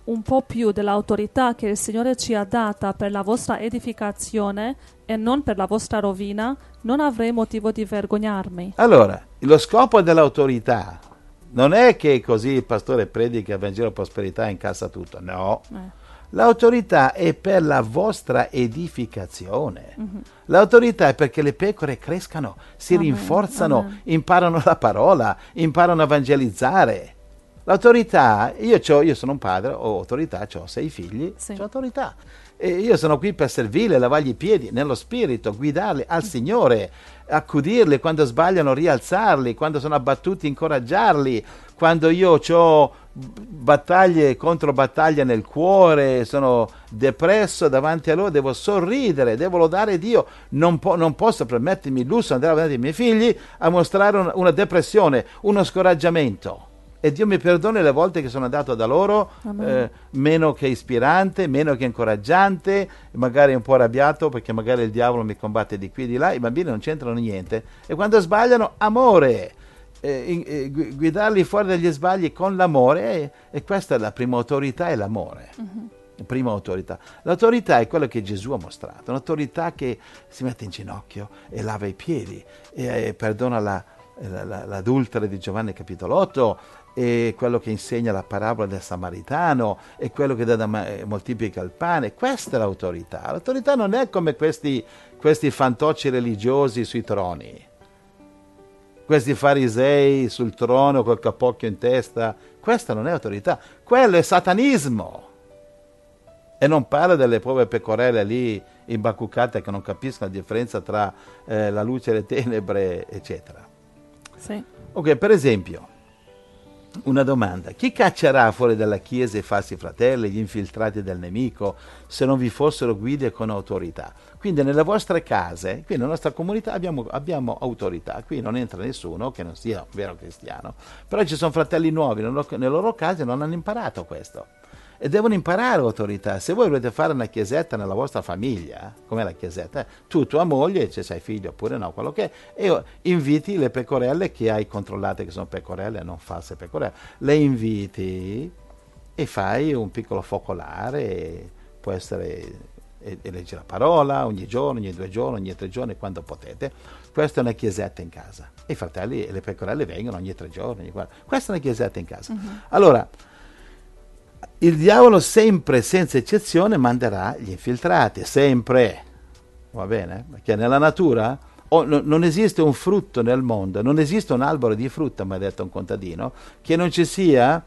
un po' più dell'autorità che il Signore ci ha data per la vostra edificazione e non per la vostra rovina, non avrei motivo di vergognarmi. Allora, lo scopo dell'autorità non è che così il pastore predica il Vangelo prosperità e incassa tutto, no. L'autorità è per la vostra edificazione. L'autorità è perché le pecore crescano, si rinforzano, imparano la parola, imparano a evangelizzare. L'autorità, io sono un padre, ho autorità, ho 6 figli, ho autorità. E io sono qui per servirli, lavargli i piedi nello spirito, guidarli al Signore, accudirli quando sbagliano, rialzarli, quando sono abbattuti, incoraggiarli, quando io ho battaglie contro battaglie nel cuore, sono depresso davanti a loro, devo sorridere, devo lodare Dio, non posso permettermi il lusso di andare davanti ai miei figli a mostrare una depressione, uno scoraggiamento. E Dio mi perdoni le volte che sono andato da loro meno che ispirante, meno che incoraggiante, magari un po' arrabbiato perché magari il diavolo mi combatte di qui e di là. I bambini non c'entrano niente e quando sbagliano, amore, guidarli fuori dagli sbagli con l'amore, e questa è la prima autorità, è l'amore. Prima autorità. L'autorità è quello che Gesù ha mostrato, un'autorità che si mette in ginocchio e lava i piedi e perdona l'adultera di Giovanni capitolo 8, e quello che insegna la parabola del Samaritano, e quello che moltiplica il pane. Questa è l'autorità. L'autorità non è come questi fantocci religiosi sui troni, questi farisei sul trono col capocchio in testa. Questa non è autorità, quello è satanismo. E non parlo delle povere pecorelle lì imbacuccate che non capiscono la differenza tra la luce e le tenebre, eccetera. Sì. Ok, per esempio, una domanda: chi caccerà fuori dalla Chiesa i falsi fratelli, gli infiltrati del nemico, se non vi fossero guide con autorità? Quindi nelle vostre case, qui nella nostra comunità abbiamo autorità, qui non entra nessuno che non sia un vero cristiano, però ci sono fratelli nuovi nelle loro case, non hanno imparato questo e devono imparare autorità. Se voi volete fare una chiesetta nella vostra famiglia, com'è la chiesetta? Tu, tua moglie, se sei figlio oppure no, quello che è, e inviti le pecorelle che hai controllate, che sono pecorelle, non false pecorelle, le inviti e fai un piccolo focolare, può essere, e leggi la parola ogni giorno, ogni 2 giorni, ogni 3 giorni, quando potete. Questa è una chiesetta in casa, e i fratelli e le pecorelle vengono ogni 3 giorni, questa è una chiesetta in casa. Allora, il diavolo sempre, senza eccezione, manderà gli infiltrati, sempre, va bene? Perché nella natura non esiste un frutto nel mondo, non esiste un albero di frutta, mi ha detto un contadino, che non ci sia,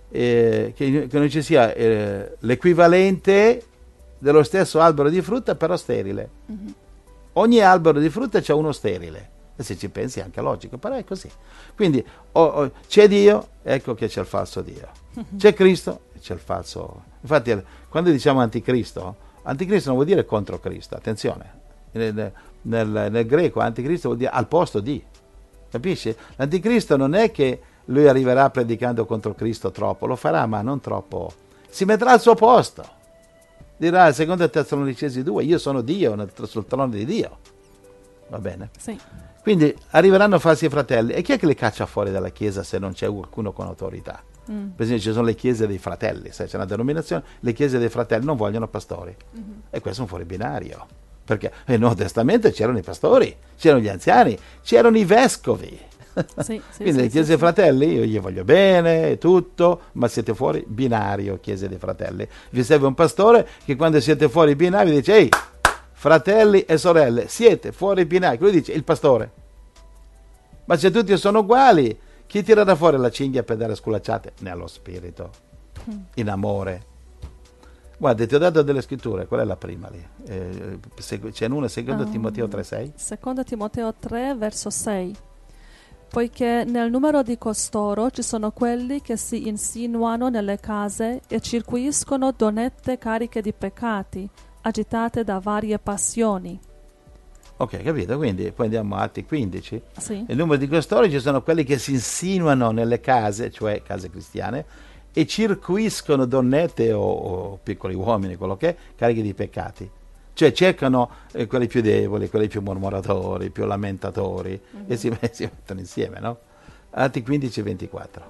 l'equivalente dello stesso albero di frutta, però sterile. Ogni albero di frutta c'è uno sterile, e se ci pensi è anche logico, però è così. Quindi c'è Dio, ecco che c'è il falso Dio. C'è Cristo, c'è il falso. Infatti quando diciamo anticristo non vuol dire contro Cristo, attenzione. Nel greco anticristo vuol dire al posto di, capisci? L'anticristo non è che lui arriverà predicando contro Cristo troppo, lo farà ma non troppo, si metterà al suo posto, dirà, secondo Tessalonicesi 2, io sono Dio sul trono di Dio, va bene? Sì. Quindi arriveranno falsi fratelli, e chi è che li caccia fuori dalla chiesa se non c'è qualcuno con autorità? Per esempio ci sono le chiese dei fratelli, sai, c'è una denominazione, le chiese dei fratelli non vogliono pastori, e questo è un fuori binario, perché nel Nuovo Testamento c'erano i pastori, c'erano gli anziani, c'erano i vescovi. Quindi le chiese dei fratelli, io gli voglio bene e tutto, ma siete fuori binario, chiese dei fratelli. Vi serve un pastore che quando siete fuori binario dice: ehi, fratelli e sorelle, siete fuori binario. Lui dice: il pastore. Ma se tutti sono uguali, chi tirerà fuori la cinghia per dare sculacciate? Nello spirito, in amore. Guarda, ti ho dato delle scritture, qual è la prima lì? C'è una, secondo Timoteo 3,6? Secondo Timoteo 3, verso 6. Poiché nel numero di costoro ci sono quelli che si insinuano nelle case e circuiscono donnette cariche di peccati, agitate da varie passioni. Ok, capito? Quindi poi andiamo a Atti 15. Sì. Nel numero di costoro ci sono quelli che si insinuano nelle case, cioè case cristiane, e circuiscono donnette o piccoli uomini, quello che è, carichi di peccati. Cioè cercano quelli più deboli, quelli più mormoratori, più lamentatori, e si mettono insieme, no? Atti 15, 24.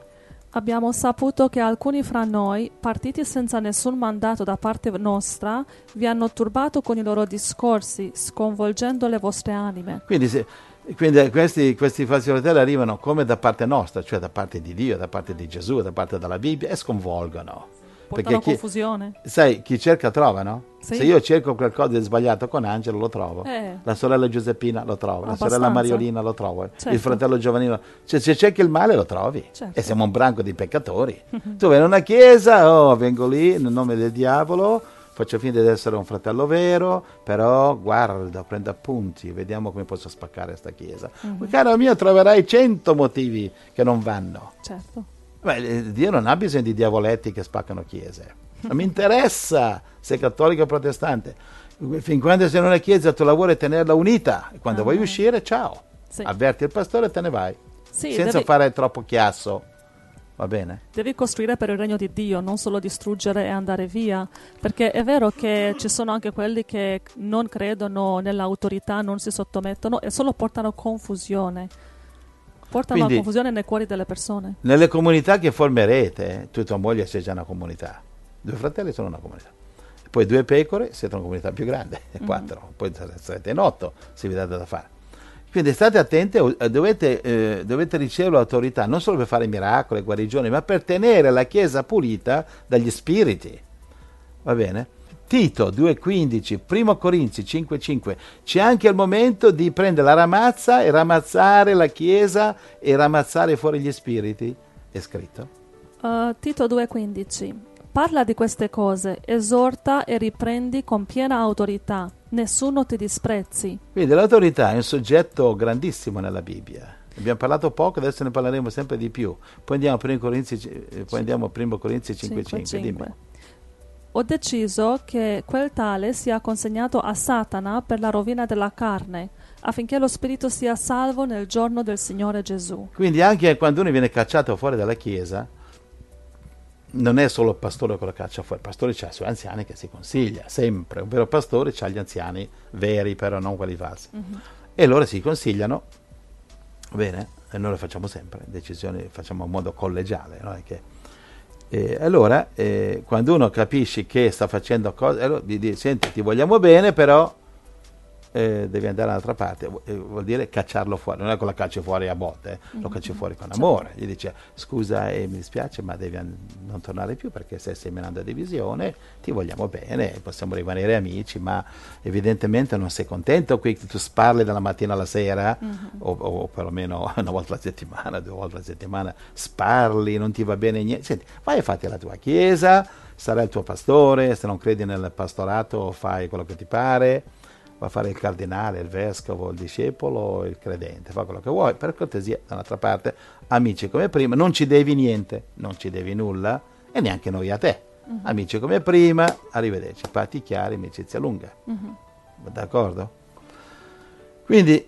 Abbiamo saputo che alcuni fra noi, partiti senza nessun mandato da parte nostra, vi hanno turbato con i loro discorsi, sconvolgendo le vostre anime. Quindi questi falsi fratelli arrivano come da parte nostra, cioè da parte di Dio, da parte di Gesù, da parte della Bibbia, e sconvolgono. Portano confusione. Sai, chi cerca trova, no? Sì. Se io cerco qualcosa di sbagliato con Angelo, lo trovo. La sorella Giuseppina lo trovo, la sorella Mariolina lo trovo, certo. Il fratello Giovannino. Cioè, se cerchi il male lo trovi. Certo. E siamo un branco di peccatori. Tu vai in una chiesa, vengo lì nel nome del diavolo, faccio finta di essere un fratello vero, però guarda, prendo appunti, vediamo come posso spaccare questa chiesa. Caro mio, troverai 100 motivi che non vanno. Certo. Beh, Dio non ha bisogno di diavoletti che spaccano chiese. Non mi interessa se è cattolico o protestante. Fin quando sei in una chiesa tu lavori a tenerla unita. E quando vuoi uscire, ciao. Sì. Avverti il pastore e te ne vai. Sì, senza fare troppo chiasso. Va bene? Devi costruire per il regno di Dio, non solo distruggere e andare via. Perché è vero che ci sono anche quelli che non credono nell'autorità, non si sottomettono e solo portano confusione. Portano a confusione nei cuori delle persone. Nelle comunità che formerete, tu e tua moglie siete già una comunità. 2 fratelli sono una comunità. Poi 2 pecore siete una comunità più grande, 4. Poi sarete in 8 se vi date da fare. Quindi state attenti, dovete ricevere l'autorità non solo per fare miracoli e guarigioni, ma per tenere la Chiesa pulita dagli spiriti. Va bene? Tito 2,15, 1 Corinzi 5,5. C'è anche il momento di prendere la ramazza e ramazzare la Chiesa e ramazzare fuori gli spiriti. È scritto? Tito 2,15. Parla di queste cose, esorta e riprendi con piena autorità. Nessuno ti disprezzi. Quindi l'autorità è un soggetto grandissimo nella Bibbia. Abbiamo parlato poco, adesso ne parleremo sempre di più. Poi andiamo a 1 Corinzi 5,5. Dimmi. Ho deciso che quel tale sia consegnato a Satana per la rovina della carne, affinché lo spirito sia salvo nel giorno del Signore Gesù. Quindi anche quando uno viene cacciato fuori dalla Chiesa, non è solo il pastore che lo caccia fuori, il pastore ha i suoi anziani che si consiglia, sempre. Un vero pastore ha gli anziani veri, però non quelli falsi. E loro si consigliano, bene, e noi lo facciamo sempre, decisioni facciamo in modo collegiale, non è che... allora, quando uno capisce che sta facendo cose, allora gli dice, senti, ti vogliamo bene, però devi andare dall'altra parte, vuol dire cacciarlo fuori, non è che lo cacci fuori a botte, lo cacci fuori con amore, gli dice, scusa, mi dispiace, ma devi non tornare più perché stai seminando divisione, ti vogliamo bene, possiamo rimanere amici, ma evidentemente non sei contento qui che tu parli dalla mattina alla sera, o perlomeno una volta alla settimana, 2 volte alla settimana, sparli, non ti va bene niente, senti, vai e fatti la tua chiesa, sarai il tuo pastore, se non credi nel pastorato fai quello che ti pare, va a fare il cardinale, il vescovo, il discepolo, il credente, fa quello che vuoi, per cortesia, dall'altra parte, amici come prima, non ci devi niente, non ci devi nulla, e neanche noi a te. Amici come prima, arrivederci, patti chiari, amicizia lunga. D'accordo? Quindi,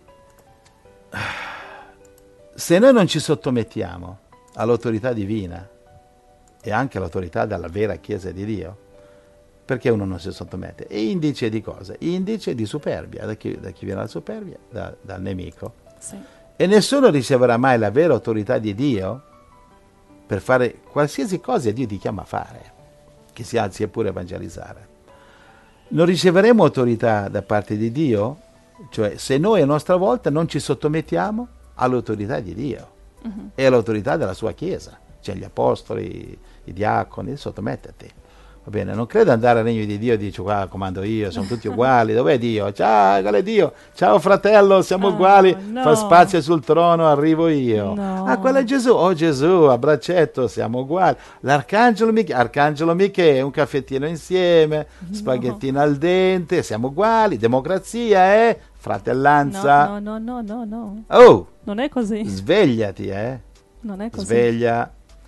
se noi non ci sottomettiamo all'autorità divina e anche all'autorità della vera Chiesa di Dio, perché uno non si sottomette? È indice di cosa? Indice di superbia. Da chi viene la superbia? Dal nemico. Sì. E nessuno riceverà mai la vera autorità di Dio per fare qualsiasi cosa Dio ti chiama a fare, che sia pure evangelizzare. Non riceveremo autorità da parte di Dio, cioè se noi a nostra volta non ci sottomettiamo all'autorità di Dio e all'autorità della sua Chiesa, cioè gli apostoli, i diaconi, sottomettiti. Va bene, non credo andare al regno di Dio e dice qua comando io, siamo tutti uguali, dov'è Dio? Ciao, qual è Dio? Ciao fratello, siamo uguali, no. fa spazio sul trono, arrivo io. No. Quello è Gesù, oh Gesù, a braccetto, siamo uguali. L'arcangelo Michele, un caffettino insieme, spaghettino al dente, siamo uguali, democrazia, fratellanza. No. Oh! Non è così. Svegliati, Non è così. Sveglia.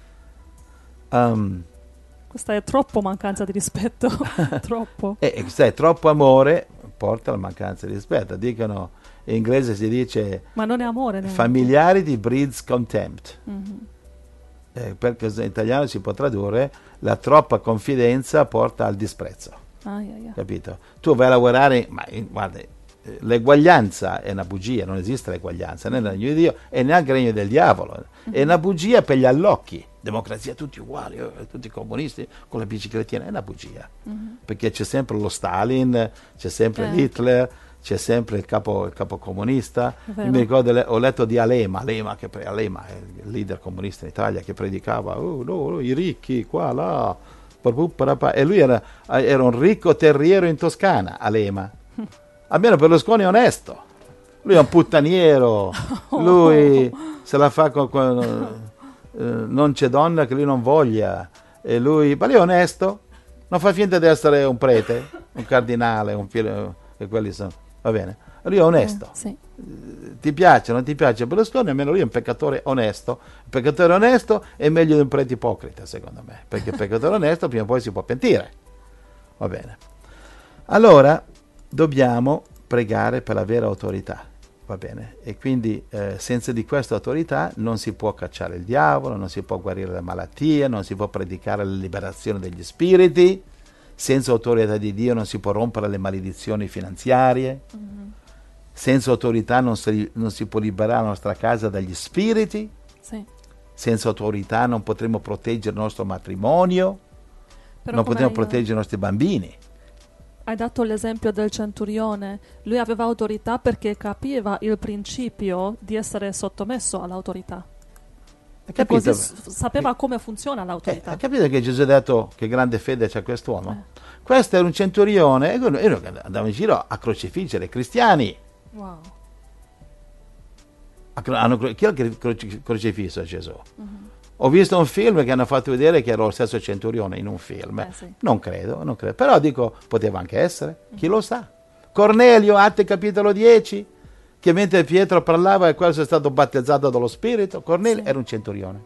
Questa è troppo mancanza di rispetto. Troppo. Sai, troppo amore porta alla mancanza di rispetto. Dicono, in inglese si dice... Ma non è amore. Familiarity breeds contempt. Perché in italiano si può tradurre la troppa confidenza porta al disprezzo. Capito? Tu vai a lavorare... Ma guarda, l'eguaglianza è una bugia, non esiste l'eguaglianza né nel regno di Dio e neanche nel regno del diavolo. È una bugia per gli allocchi democrazia tutti uguali, tutti comunisti con la biciclettina, è una bugia, perché c'è sempre lo Stalin, c'è sempre Hitler, c'è sempre il capo comunista. Io mi ricordo, ho letto di Alema è il leader comunista in Italia, che predicava no, i ricchi qua là, e lui era un ricco terriero in Toscana, Alema. Almeno Berlusconi è onesto, lui è un puttaniero, lui se la fa non c'è donna che lui non voglia, e lui, ma lui è onesto, non fa finta di essere un prete, un cardinale, e quelli sono, va bene, lui è onesto. Sì. Ti piace o non ti piace Berlusconi, almeno lui è un peccatore onesto. Un peccatore onesto è meglio di un prete ipocrita, secondo me, perché il peccatore onesto prima o poi si può pentire, va bene. Allora dobbiamo pregare per la vera autorità, va bene, e quindi senza di questa autorità non si può cacciare il diavolo, non si può guarire le malattie, non si può predicare la liberazione degli spiriti. Senza autorità di Dio non si può rompere le maledizioni finanziarie. Senza autorità non si può liberare la nostra casa dagli spiriti. Sì. Senza autorità non potremo proteggere il nostro matrimonio, non potremo proteggere i nostri bambini. Hai dato l'esempio del centurione. Lui aveva autorità perché capiva il principio di essere sottomesso all'autorità. E così sapeva come funziona l'autorità. Hai capito che Gesù ha detto che grande fede c'è quest'uomo? Questo era un centurione e noi andavamo in giro a crocifiggere i cristiani. Wow. Chi è che crocifisso Gesù? Ho visto un film che hanno fatto vedere che era lo stesso centurione in un film. Sì. Non credo. Però dico, poteva anche essere. Chi lo sa? Cornelio, Atti capitolo 10, che mentre Pietro parlava e questo è stato battezzato dallo Spirito. Cornelio era un centurione.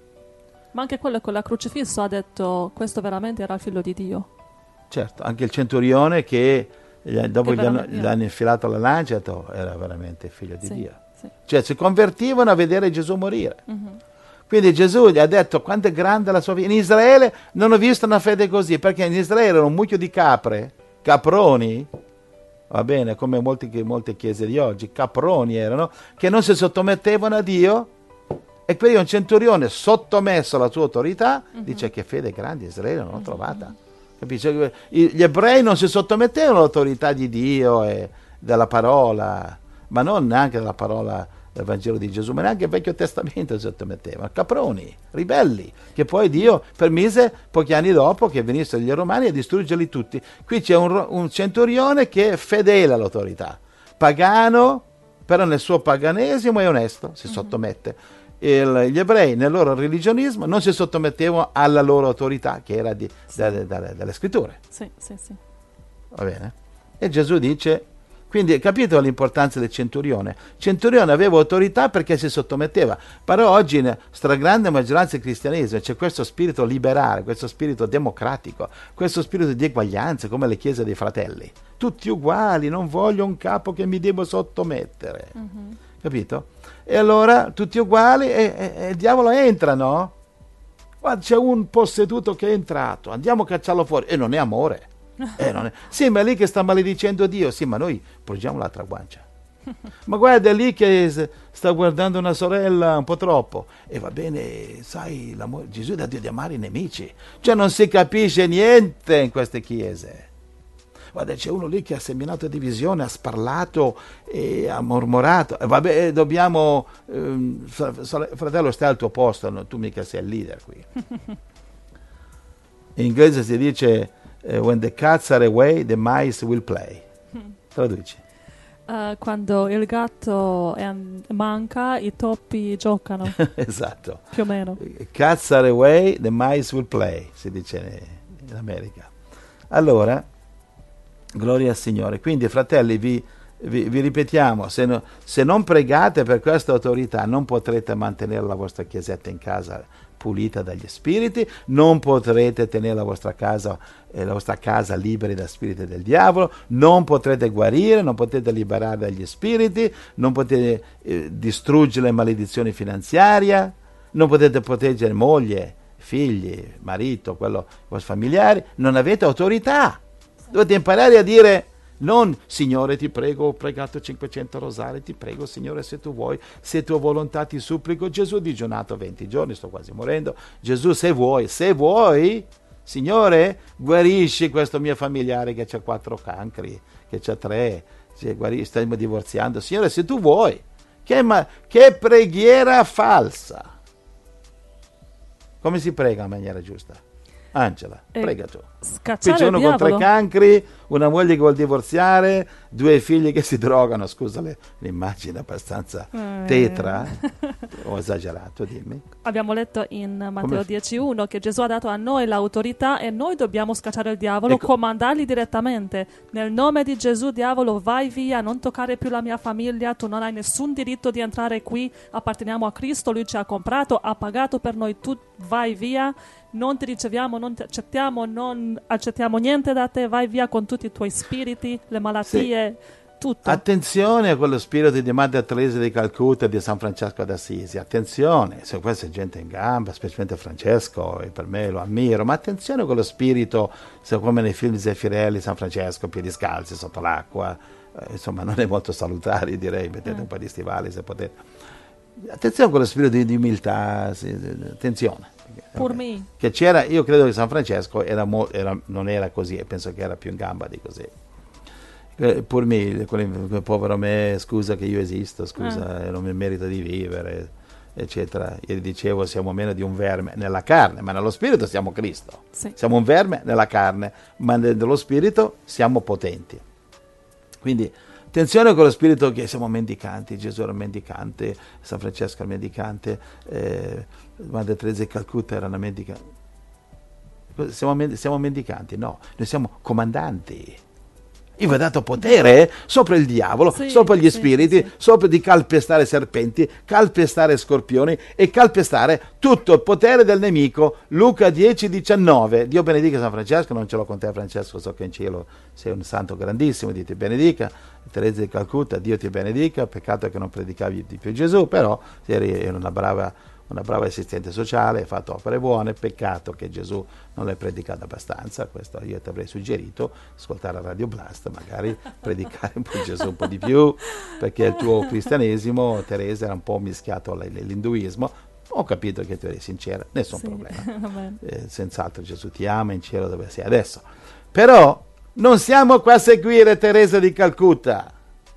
Ma anche quello con la crocifisso ha detto, questo veramente era il figlio di Dio. Certo, anche il centurione che dopo gli hanno infilato la lancia, era veramente il figlio di Dio. Sì. Cioè si convertivano a vedere Gesù morire. Quindi Gesù gli ha detto quanto è grande la sua fede. In Israele non ho visto una fede così, perché in Israele era un mucchio di caproni, va bene, come molte chiese di oggi, caproni erano, che non si sottomettevano a Dio, e quindi un centurione sottomesso alla sua autorità dice che fede grande in Israele non l'ho trovata. Capisci? Gli ebrei non si sottomettevano all'autorità di Dio e della parola, ma non neanche della parola del Vangelo di Gesù, ma neanche il Vecchio Testamento si sottomettevano. Caproni, ribelli, che poi Dio permise pochi anni dopo che venissero gli Romani a distruggerli tutti. Qui c'è un centurione che è fedele all'autorità, pagano, però nel suo paganesimo è onesto, si sottomette. Gli ebrei nel loro religionismo non si sottomettevano alla loro autorità, che era dalle scritture. Sì. Va bene? E Gesù dice, quindi capito l'importanza del centurione? Il centurione aveva autorità perché si sottometteva, però oggi nella stragrande maggioranza del cristianesimo c'è questo spirito liberale, questo spirito democratico, questo spirito di eguaglianza, come le chiese dei fratelli. Tutti uguali, non voglio un capo che mi devo sottomettere. Capito? E allora tutti uguali e il diavolo entra, no? Guarda, c'è un posseduto che è entrato, andiamo a cacciarlo fuori, e non è amore. Sì, ma è lì che sta maledicendo Dio. Sì, ma noi porgiamo l'altra guancia. Ma guarda, è lì che sta guardando una sorella un po' troppo. E va bene, sai, Gesù dà Dio di amare i nemici. Cioè non si capisce niente in queste chiese. Guarda, c'è uno lì che ha seminato divisione, ha sparlato e ha mormorato. Vabbè, dobbiamo... fratello, stai al tuo posto, no? Tu mica sei il leader qui. In inglese si dice when the cats are away, the mice will play. Traduci. Quando il gatto manca, i topi giocano. Esatto. Più o meno. Cats are away, the mice will play, si dice in America. Allora, gloria al Signore. Quindi, fratelli, vi ripetiamo, se non pregate per questa autorità, non potrete mantenere la vostra chiesetta in casa pulita dagli spiriti, non potrete tenere la vostra casa liberi da spiriti del diavolo, non potrete guarire, non potete liberare dagli spiriti, non potete distruggere le maledizioni finanziarie, non potete proteggere moglie, figli, marito, i vostri familiari, non avete autorità. Dovete imparare a dire Non, Signore ti prego, ho pregato 500 rosari, ti prego Signore se tu vuoi, se tua volontà ti supplico. Gesù ha digiunato 20 giorni, sto quasi morendo. Gesù se vuoi, Signore guarisci questo mio familiare che ha 4 cancri, che ha 3, stiamo divorziando. Signore se tu vuoi. Che preghiera falsa. Come si prega in maniera giusta? Angela, prega tu. Qui c'è uno con 3 cancri, una moglie che vuol divorziare, 2 figli che si drogano. Scusa, l'immagine abbastanza tetra. Ho esagerato, dimmi. Abbiamo letto in Matteo 10:1 che Gesù ha dato a noi l'autorità e noi dobbiamo scacciare il diavolo, comandargli direttamente. Nel nome di Gesù, diavolo, vai via, non toccare più la mia famiglia, tu non hai nessun diritto di entrare qui, apparteniamo a Cristo, Lui ci ha comprato, ha pagato per noi, tu vai via. Non ti riceviamo, non ti accettiamo, non accettiamo niente da te, vai via con tutti i tuoi spiriti, le malattie, tutto. Attenzione a quello spirito di Madre Teresa di Calcutta e di San Francesco d'Assisi, attenzione, se questa è gente in gamba, specialmente Francesco, e per me lo ammiro, ma attenzione a quello spirito, come nei film di Zeffirelli, San Francesco, piedi scalzi sotto l'acqua, insomma non è molto salutare, direi, mettete un po' di stivali se potete. Attenzione a quello spirito di umiltà, attenzione. Che c'era, io credo che San Francesco non era così, e penso che era più in gamba di così. Pur me, quel povero me, scusa che io esisto, scusa, non mi merito di vivere, eccetera. Io dicevo, siamo meno di un verme nella carne, ma nello spirito siamo Cristo. Sì. Siamo un verme nella carne, ma nello spirito siamo potenti. Quindi attenzione con lo spirito che siamo mendicanti, Gesù era mendicante, San Francesco era mendicante, Madre Teresa di Calcutta era una mendicante. Siamo mendicanti? No, noi siamo comandanti. Io vi ho dato potere sopra il diavolo, sopra gli spiriti, sopra di calpestare serpenti, calpestare scorpioni e calpestare tutto il potere del nemico. Luca 10:19. Dio benedica San Francesco, non ce l'ho con te Francesco, so che in cielo sei un santo grandissimo, Dio ti benedica. Teresa di Calcutta, Dio ti benedica, peccato che non predicavi di più Gesù, però eri una brava assistente sociale, hai fatto opere buone, peccato che Gesù non l'hai predicato abbastanza. Questo io ti avrei suggerito, ascoltare Radio Blast, magari predicare un po' Gesù un po' di più, perché il tuo cristianesimo, Teresa, era un po' mischiato all'induismo. Ho capito che tu eri sincera, nessun problema. Senz'altro Gesù ti ama in cielo dove sei adesso. Però non siamo qua a seguire Teresa di Calcutta.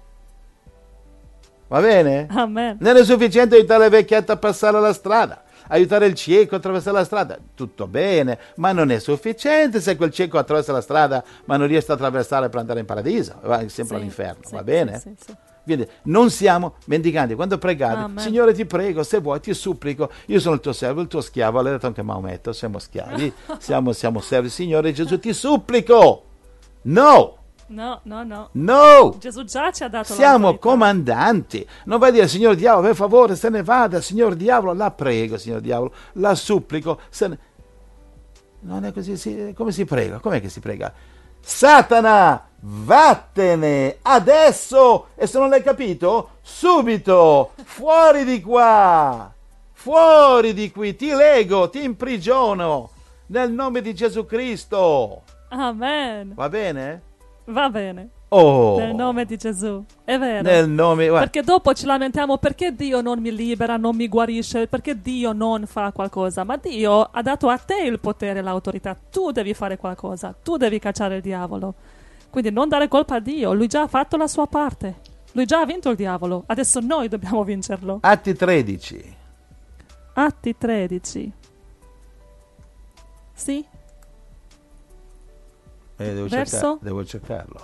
Va bene? Amen. Non è sufficiente aiutare la vecchietta a passare la strada, aiutare il cieco a attraversare la strada. Tutto bene, ma non è sufficiente se quel cieco attraversa la strada ma non riesce a attraversare per andare in paradiso, va sempre all'inferno, va bene? Sì. Quindi non siamo mendicanti. Quando pregate, Amen. Signore ti prego, se vuoi ti supplico, io sono il tuo servo, il tuo schiavo, l'ha detto anche Maometto, siamo schiavi, siamo servi, Signore Gesù ti supplico. No! Gesù già ci ha dato siamo l'autorità. comandanti. Non vai a dire signor diavolo per favore se ne vada, signor diavolo la prego, signor diavolo la supplico non è così, come si prega? Com'è che si prega? Satana vattene adesso, e se non l'hai capito subito fuori di qua, fuori di qui, ti lego, ti imprigiono nel nome di Gesù Cristo. Amen. Va bene? Va bene. Oh. Nel nome di Gesù. È vero. Perché dopo ci lamentiamo perché Dio non mi libera, non mi guarisce, perché Dio non fa qualcosa. Ma Dio ha dato a te il potere e l'autorità. Tu devi fare qualcosa. Tu devi cacciare il diavolo. Quindi non dare colpa a Dio. Lui già ha fatto la sua parte. Lui già ha vinto il diavolo. Adesso noi dobbiamo vincerlo. Atti 13. Atti 13. Sì? Devo cercarlo.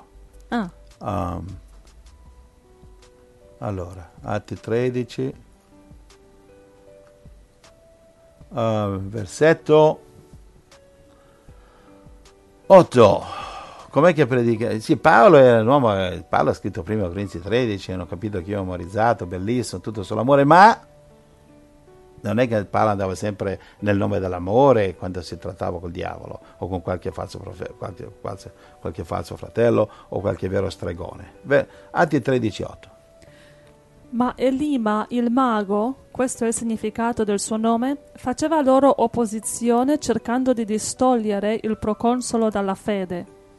Allora, Atti 13, versetto 8. Com'è che predica? Sì, Paolo era un uomo, Paolo ha scritto prima Corinzi 13, hanno capito che io ho memorizzato, bellissimo, tutto sull'amore, ma non è che Paolo andava sempre nel nome dell'amore quando si trattava col diavolo o con qualche falso qualche falso fratello o qualche vero stregone. Atti 13:8. Ma Elima, il mago, questo è il significato del suo nome, faceva loro opposizione cercando di distogliere il proconsolo dalla fede.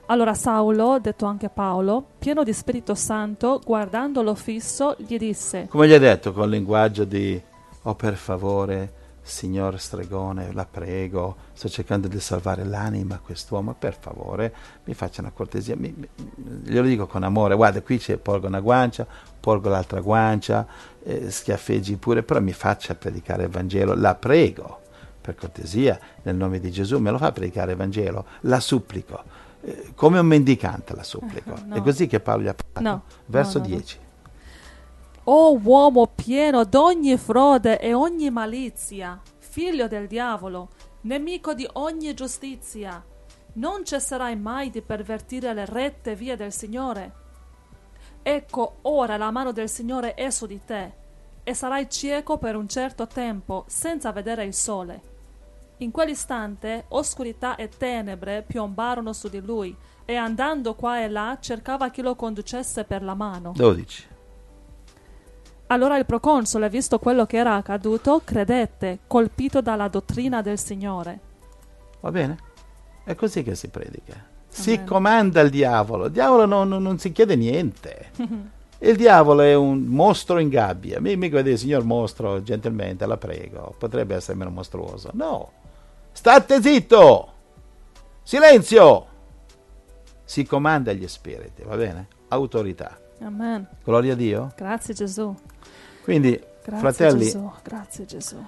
Allora Saulo, detto anche Paolo, pieno di Spirito Santo, guardandolo fisso, gli disse: Come gli ha detto, con il linguaggio di «Oh, per favore, signor stregone, la prego, sto cercando di salvare l'anima a quest'uomo, per favore, mi faccia una cortesia». Glielo dico con amore: guarda, qui porgo una guancia, porgo l'altra guancia, schiaffeggi pure, però mi faccia predicare il Vangelo, la prego, per cortesia, nel nome di Gesù, me lo fa predicare il Vangelo, la supplico. Come un mendicante la supplico. No. È così che Paolo gli ha parlato. No. Verso No. 10. O uomo pieno d'ogni frode e ogni malizia, figlio del diavolo, nemico di ogni giustizia, non cesserai mai di pervertire le rette vie del Signore? Ecco, ora la mano del Signore è su di te, e sarai cieco per un certo tempo, senza vedere il sole. In quell'istante oscurità e tenebre piombarono su di lui, e andando qua e là cercava chi lo conducesse per la mano. 12. Allora il proconsole, visto quello che era accaduto, credette, colpito dalla dottrina del Signore. Va bene? È così che si predica. Si comanda il diavolo non si chiede niente. Il diavolo è un mostro in gabbia. Mica dire, signor mostro, gentilmente, la prego, potrebbe essere meno mostruoso. No, state zitto, silenzio. Si comanda agli spiriti, va bene? Autorità. Amen. Gloria a Dio. Grazie Gesù. Quindi, Grazie fratelli, Gesù. Grazie Gesù.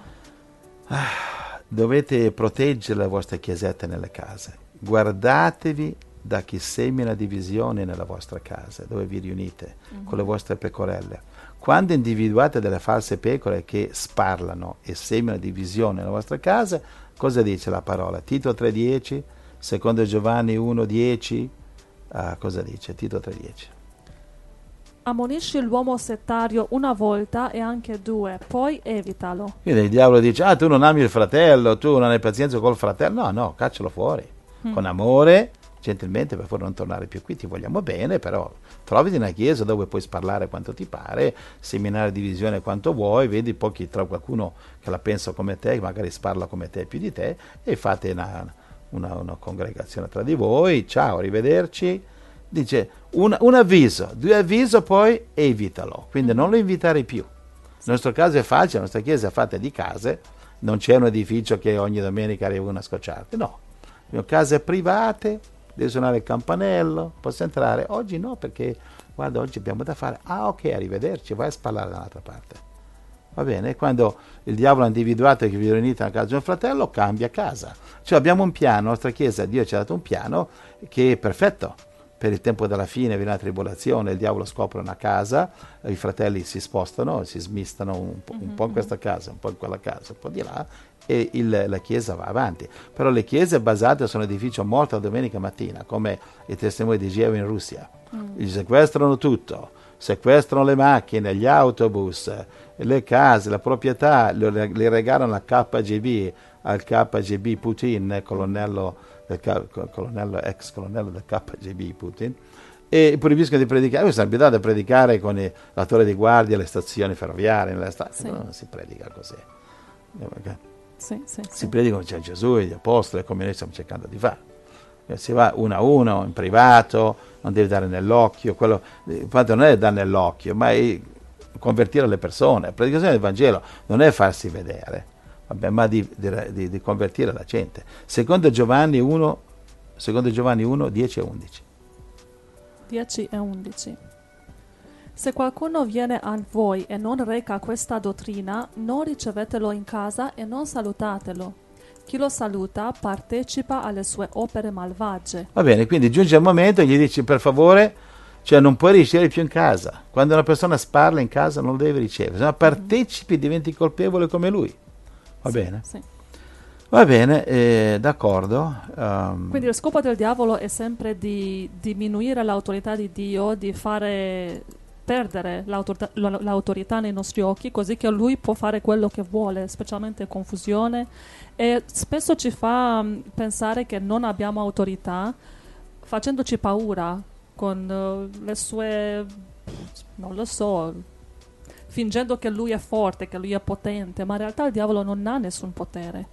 dovete proteggere le vostre chiesette nelle case. Guardatevi da chi semina divisione nella vostra casa, dove vi riunite con le vostre pecorelle. Quando individuate delle false pecore che sparlano e seminano divisione nella vostra casa, cosa dice la parola? Tito 3,10, secondo Giovanni 1,10, cosa dice? Tito 3,10. Ammonisci l'uomo settario una volta e anche due, poi evitalo. Quindi il diavolo dice: tu non ami il fratello, tu non hai pazienza col fratello. No, caccialo fuori, con amore, gentilmente, per favore non tornare più qui, ti vogliamo bene, però trovati una chiesa dove puoi sparlare quanto ti pare, seminare divisione quanto vuoi, vedi poi chi trovi qualcuno che la pensa come te, magari parla come te, più di te, e fate una congregazione tra di voi, ciao, arrivederci. Dice un avviso, 2 avviso, poi evitalo, quindi non lo invitare più. Il nostro caso è facile, la nostra chiesa è fatta di case, non c'è un edificio che ogni domenica arriva una a scocciarti, no, le case private, devi suonare il campanello, posso entrare? Oggi no, perché guarda, oggi abbiamo da fare. Ok, arrivederci, vai a spallare dall'altra parte. Va bene? Quando il diavolo ha individuato che vi riunite a casa di un fratello, cambia casa. Cioè abbiamo un piano, la nostra chiesa, Dio ci ha dato un piano che è perfetto. Per il tempo della fine viene la tribolazione, il diavolo scopre una casa, i fratelli si spostano, si smistano un po' in questa casa, un po' in quella casa, un po' di là, e la chiesa va avanti. Però le chiese basate su un edificio morto la domenica mattina, come i testimoni di Geova in Russia. Gli sequestrano tutto, sequestrano le macchine, gli autobus, le case, la proprietà, le regalano al KGB, Putin, ex colonnello del KGB Putin, e proibiscono di predicare. Questa è abituato a predicare con la torre di guardia, le stazioni ferroviarie, nelle strade. Non si predica così. Si predica come c'è Gesù e gli apostoli, come noi stiamo cercando di fare. Si va uno a uno, in privato, non devi dare nell'occhio, non è dare nell'occhio, ma è convertire le persone. La predicazione del Vangelo non è farsi vedere, ma di convertire la gente. Secondo Giovanni 1, 10 e 11. 10 e 11. Se qualcuno viene a voi e non reca questa dottrina, non ricevetelo in casa e non salutatelo. Chi lo saluta partecipa alle sue opere malvagie. Va bene, quindi giunge il momento e gli dici: per favore, cioè non puoi ricevere più in casa. Quando una persona sparla in casa non lo deve ricevere, se no partecipi e diventi colpevole come lui. Va bene? Sì. Va bene, d'accordo. Quindi lo scopo del diavolo è sempre di diminuire l'autorità di Dio, di fare perdere l'autorità nei nostri occhi, così che lui può fare quello che vuole, specialmente confusione, e spesso ci fa pensare che non abbiamo autorità, facendoci paura con le sue, non lo so, fingendo che lui è forte, che lui è potente, ma in realtà il diavolo non ha nessun potere.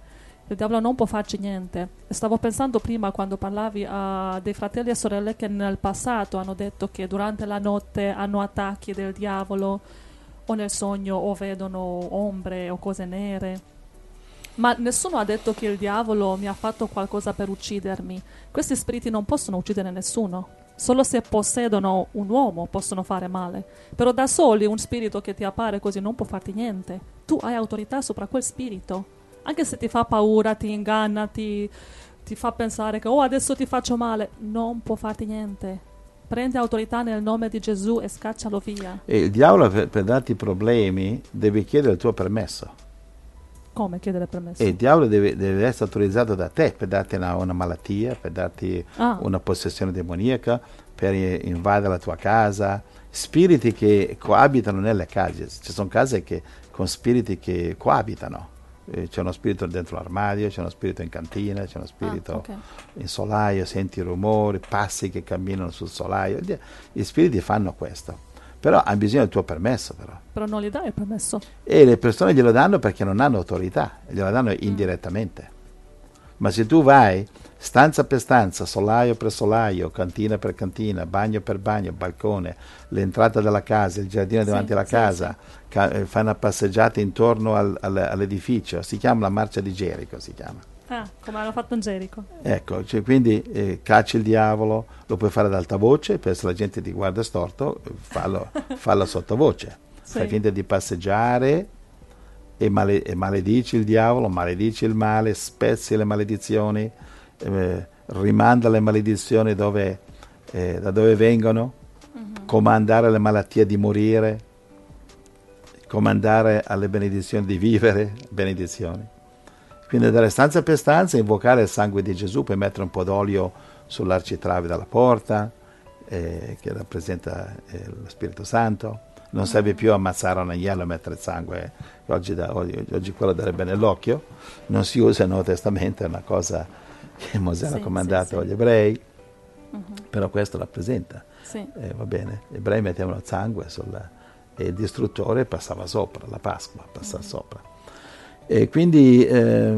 Il diavolo non può farci niente. Stavo pensando prima, quando parlavi a dei fratelli e sorelle che nel passato hanno detto che durante la notte hanno attacchi del diavolo, o nel sogno, o vedono ombre o cose nere. Ma nessuno ha detto che il diavolo mi ha fatto qualcosa per uccidermi. Questi spiriti non possono uccidere nessuno. Solo se possedono un uomo possono fare male. Però da soli un spirito che ti appare così non può farti niente. Tu hai autorità sopra quel spirito. Anche se ti fa paura, ti inganna, ti fa pensare che adesso ti faccio male, non può farti niente. Prendi autorità nel nome di Gesù e scaccialo via. E il diavolo per darti problemi deve chiedere il tuo permesso. Come chiedere permesso? E il diavolo deve essere autorizzato da te per darti una malattia, per darti una possessione demoniaca, per invadere la tua casa. Spiriti che coabitano nelle case. Ci sono case con spiriti che coabitano. C'è uno spirito dentro l'armadio, c'è uno spirito in cantina, c'è uno spirito in solaio, senti rumori, passi che camminano sul solaio. Gli spiriti fanno questo, però hanno bisogno del tuo permesso. Però non gli dai il permesso. E le persone glielo danno perché non hanno autorità, glielo danno indirettamente. Ma se tu vai stanza per stanza, solaio per solaio, cantina per cantina, bagno per bagno, balcone, l'entrata della casa, il giardino davanti alla casa, fai una passeggiata intorno all'edificio, si chiama la marcia di Gerico, si chiama. Come hanno fatto in Gerico. Ecco, quindi cacci il diavolo, lo puoi fare ad alta voce, per se la gente ti guarda storto, fallo sottovoce. Fai finta di passeggiare e maledici il diavolo, maledici il male, spezzi le maledizioni, rimanda le maledizioni da dove vengono, comandare alle malattie di morire, comandare alle benedizioni di vivere, benedizioni. Quindi andare stanza per stanza, invocare il sangue di Gesù, poi mettere un po' d'olio sull'arcitrave della porta, che rappresenta lo Spirito Santo. Non serve più ammazzare un agnello e mettere il sangue, oggi quello darebbe nell'occhio, non si usa nel Nuovo Testamento, è una cosa che Mosè ha comandato agli ebrei, però questo rappresenta, va bene, gli ebrei mettevano il sangue e il distruttore passava sopra, la Pasqua passava sopra. E quindi,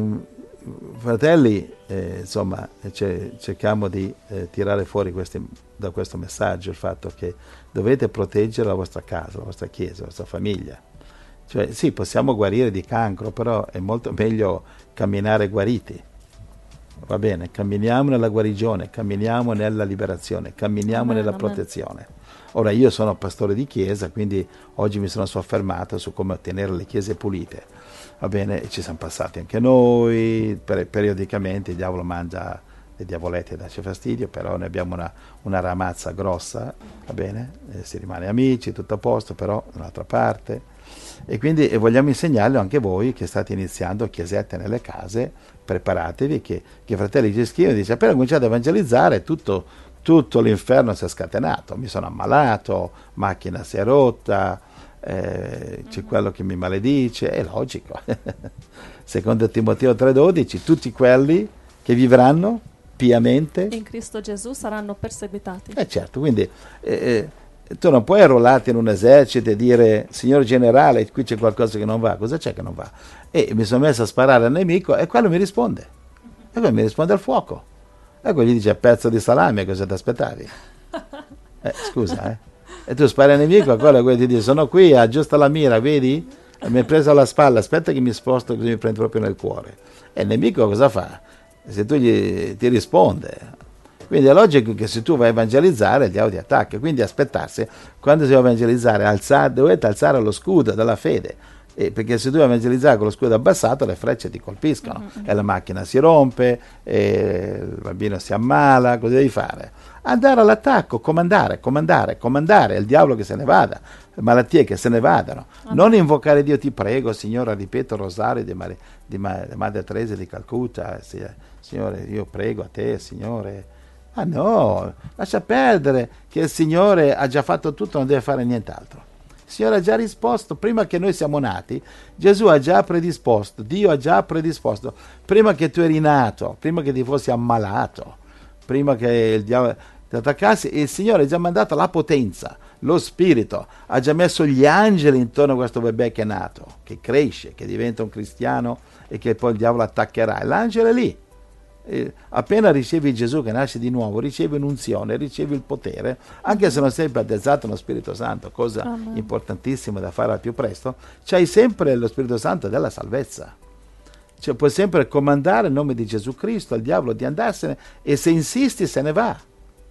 fratelli, insomma, cerchiamo di tirare fuori da questo messaggio il fatto che dovete proteggere la vostra casa, la vostra chiesa, la vostra famiglia. Cioè, sì, possiamo guarire di cancro, però è molto meglio camminare guariti. Va bene, camminiamo nella guarigione, camminiamo nella liberazione, camminiamo nella protezione. Ora, io sono pastore di chiesa, quindi oggi mi sono soffermato su come ottenere le chiese pulite. Va bene, ci siamo passati anche noi, periodicamente il diavolo mangia dei diavoletti e darci fastidio, però noi abbiamo una ramazza grossa, va bene, si rimane amici, tutto a posto, però da un'altra parte. E quindi vogliamo insegnarlo anche voi che state iniziando chiesette nelle case, preparatevi che i fratelli ci scrivono e dice appena cominciate a evangelizzare tutto l'inferno si è scatenato, mi sono ammalato, macchina si è rotta, c'è quello che mi maledice, è logico. Secondo Timoteo 3,12 tutti quelli che vivranno piamente in Cristo Gesù saranno perseguitati. Certo, quindi tu non puoi arruolarti in un esercito e dire signor generale, qui c'è qualcosa che non va, cosa c'è che non va? E mi sono messo a sparare al nemico e quello mi risponde, e quello mi risponde al fuoco, e quello gli dice pezzo di salame, cosa ti aspettavi? Scusa, e tu spari al nemico, quello ti dice sono qui, aggiusta la mira, vedi? Mi hai preso alla spalla, aspetta che mi sposto così mi prendo proprio nel cuore. E il nemico cosa fa? Se tu ti risponde. Quindi è logico che se tu vai a evangelizzare il diavolo ti attacca, quindi aspettarsi, quando si va a evangelizzare dovete alzare lo scudo della fede, perché se tu vai a evangelizzare con lo scudo abbassato le frecce ti colpiscono e la macchina si rompe, il bambino si ammala, cosa devi fare? Andare all'attacco, comandare, il diavolo che se ne vada, le malattie che se ne vadano, non invocare Dio, ti prego Signore, ripeto il rosario di Madre Teresa di Calcutta, Signore io prego a te Signore. Ah no, lascia perdere che il Signore ha già fatto tutto, non deve fare nient'altro. Il Signore ha già risposto, prima che noi siamo nati, Gesù ha già predisposto, Dio ha già predisposto, prima che tu eri nato, prima che ti fossi ammalato, prima che il diavolo, ti attaccassi, il Signore ha già mandato la potenza, lo spirito, ha già messo gli angeli intorno a questo bebè che è nato, che cresce, che diventa un cristiano e che poi il diavolo attaccherà. E l'angelo è lì. Appena ricevi Gesù che nasce di nuovo, ricevi un'unzione, ricevi il potere, anche se non sei battezzato nello Spirito Santo, cosa importantissima da fare al più presto, c'hai sempre lo Spirito Santo della salvezza. Cioè, puoi sempre comandare in nome di Gesù Cristo al diavolo di andarsene, e se insisti se ne va.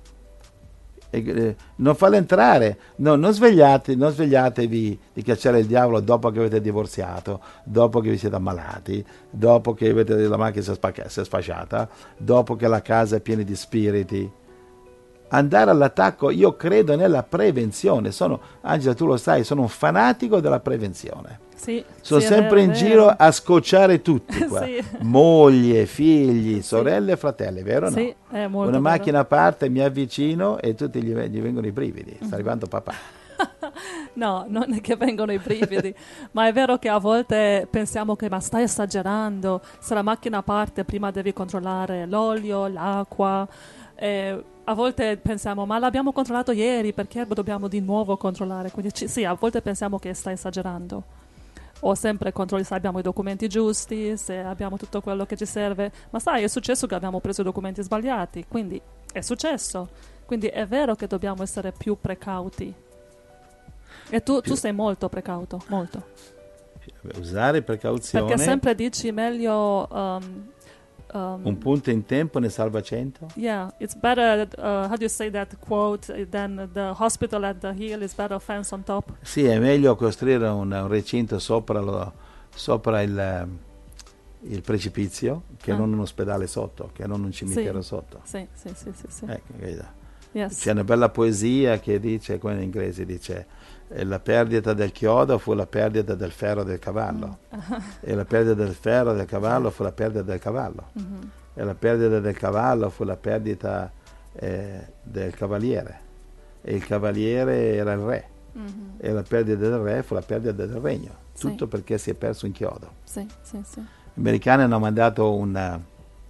Non farlo entrare, no, non svegliatevi di cacciare il diavolo dopo che avete divorziato, dopo che vi siete ammalati, dopo che la macchina si è sfasciata, dopo che la casa è piena di spiriti. Andare all'attacco, io credo nella prevenzione. Angela, tu lo sai, sono un fanatico della prevenzione. Sì, sono sempre in giro a scocciare tutti qua. Sì. Moglie, figli, sorelle e fratelli, vero o no? Sì, è molto Una vero. macchina a parte, mi avvicino e tutti gli vengono i brividi. Sta arrivando papà. No, non è che vengono i brividi, ma è vero che a volte pensiamo che ma stai esagerando, se la macchina parte prima devi controllare l'olio, l'acqua. A volte pensiamo ma l'abbiamo controllato ieri, perché dobbiamo di nuovo controllare? Quindi sì, a volte pensiamo che stai esagerando. O sempre controlli se abbiamo i documenti giusti, se abbiamo tutto quello che ci serve. Ma sai, è successo che abbiamo preso i documenti sbagliati, quindi è successo. Quindi è vero che dobbiamo essere più precauti. E tu sei molto precauto, molto. Usare precauzione. Perché sempre dici meglio... un punto in tempo ne salva 100. Yeah, it's better, how do you say that quote, than the hospital at the hill is better fence on top. Sì, è meglio costruire un recinto sopra il precipizio che non un ospedale sotto, che non un cimitero sotto. Sì. Ecco, Yes. c'è una bella poesia che dice, come in inglese dice, la perdita del chiodo fu la perdita del ferro del cavallo, e la perdita del ferro del cavallo fu la perdita del cavallo, e la perdita del cavallo fu la perdita del cavaliere, e il cavaliere era il re, e la perdita del re fu la perdita del regno, tutto perché si è perso un chiodo. Sì. Gli americani hanno mandato una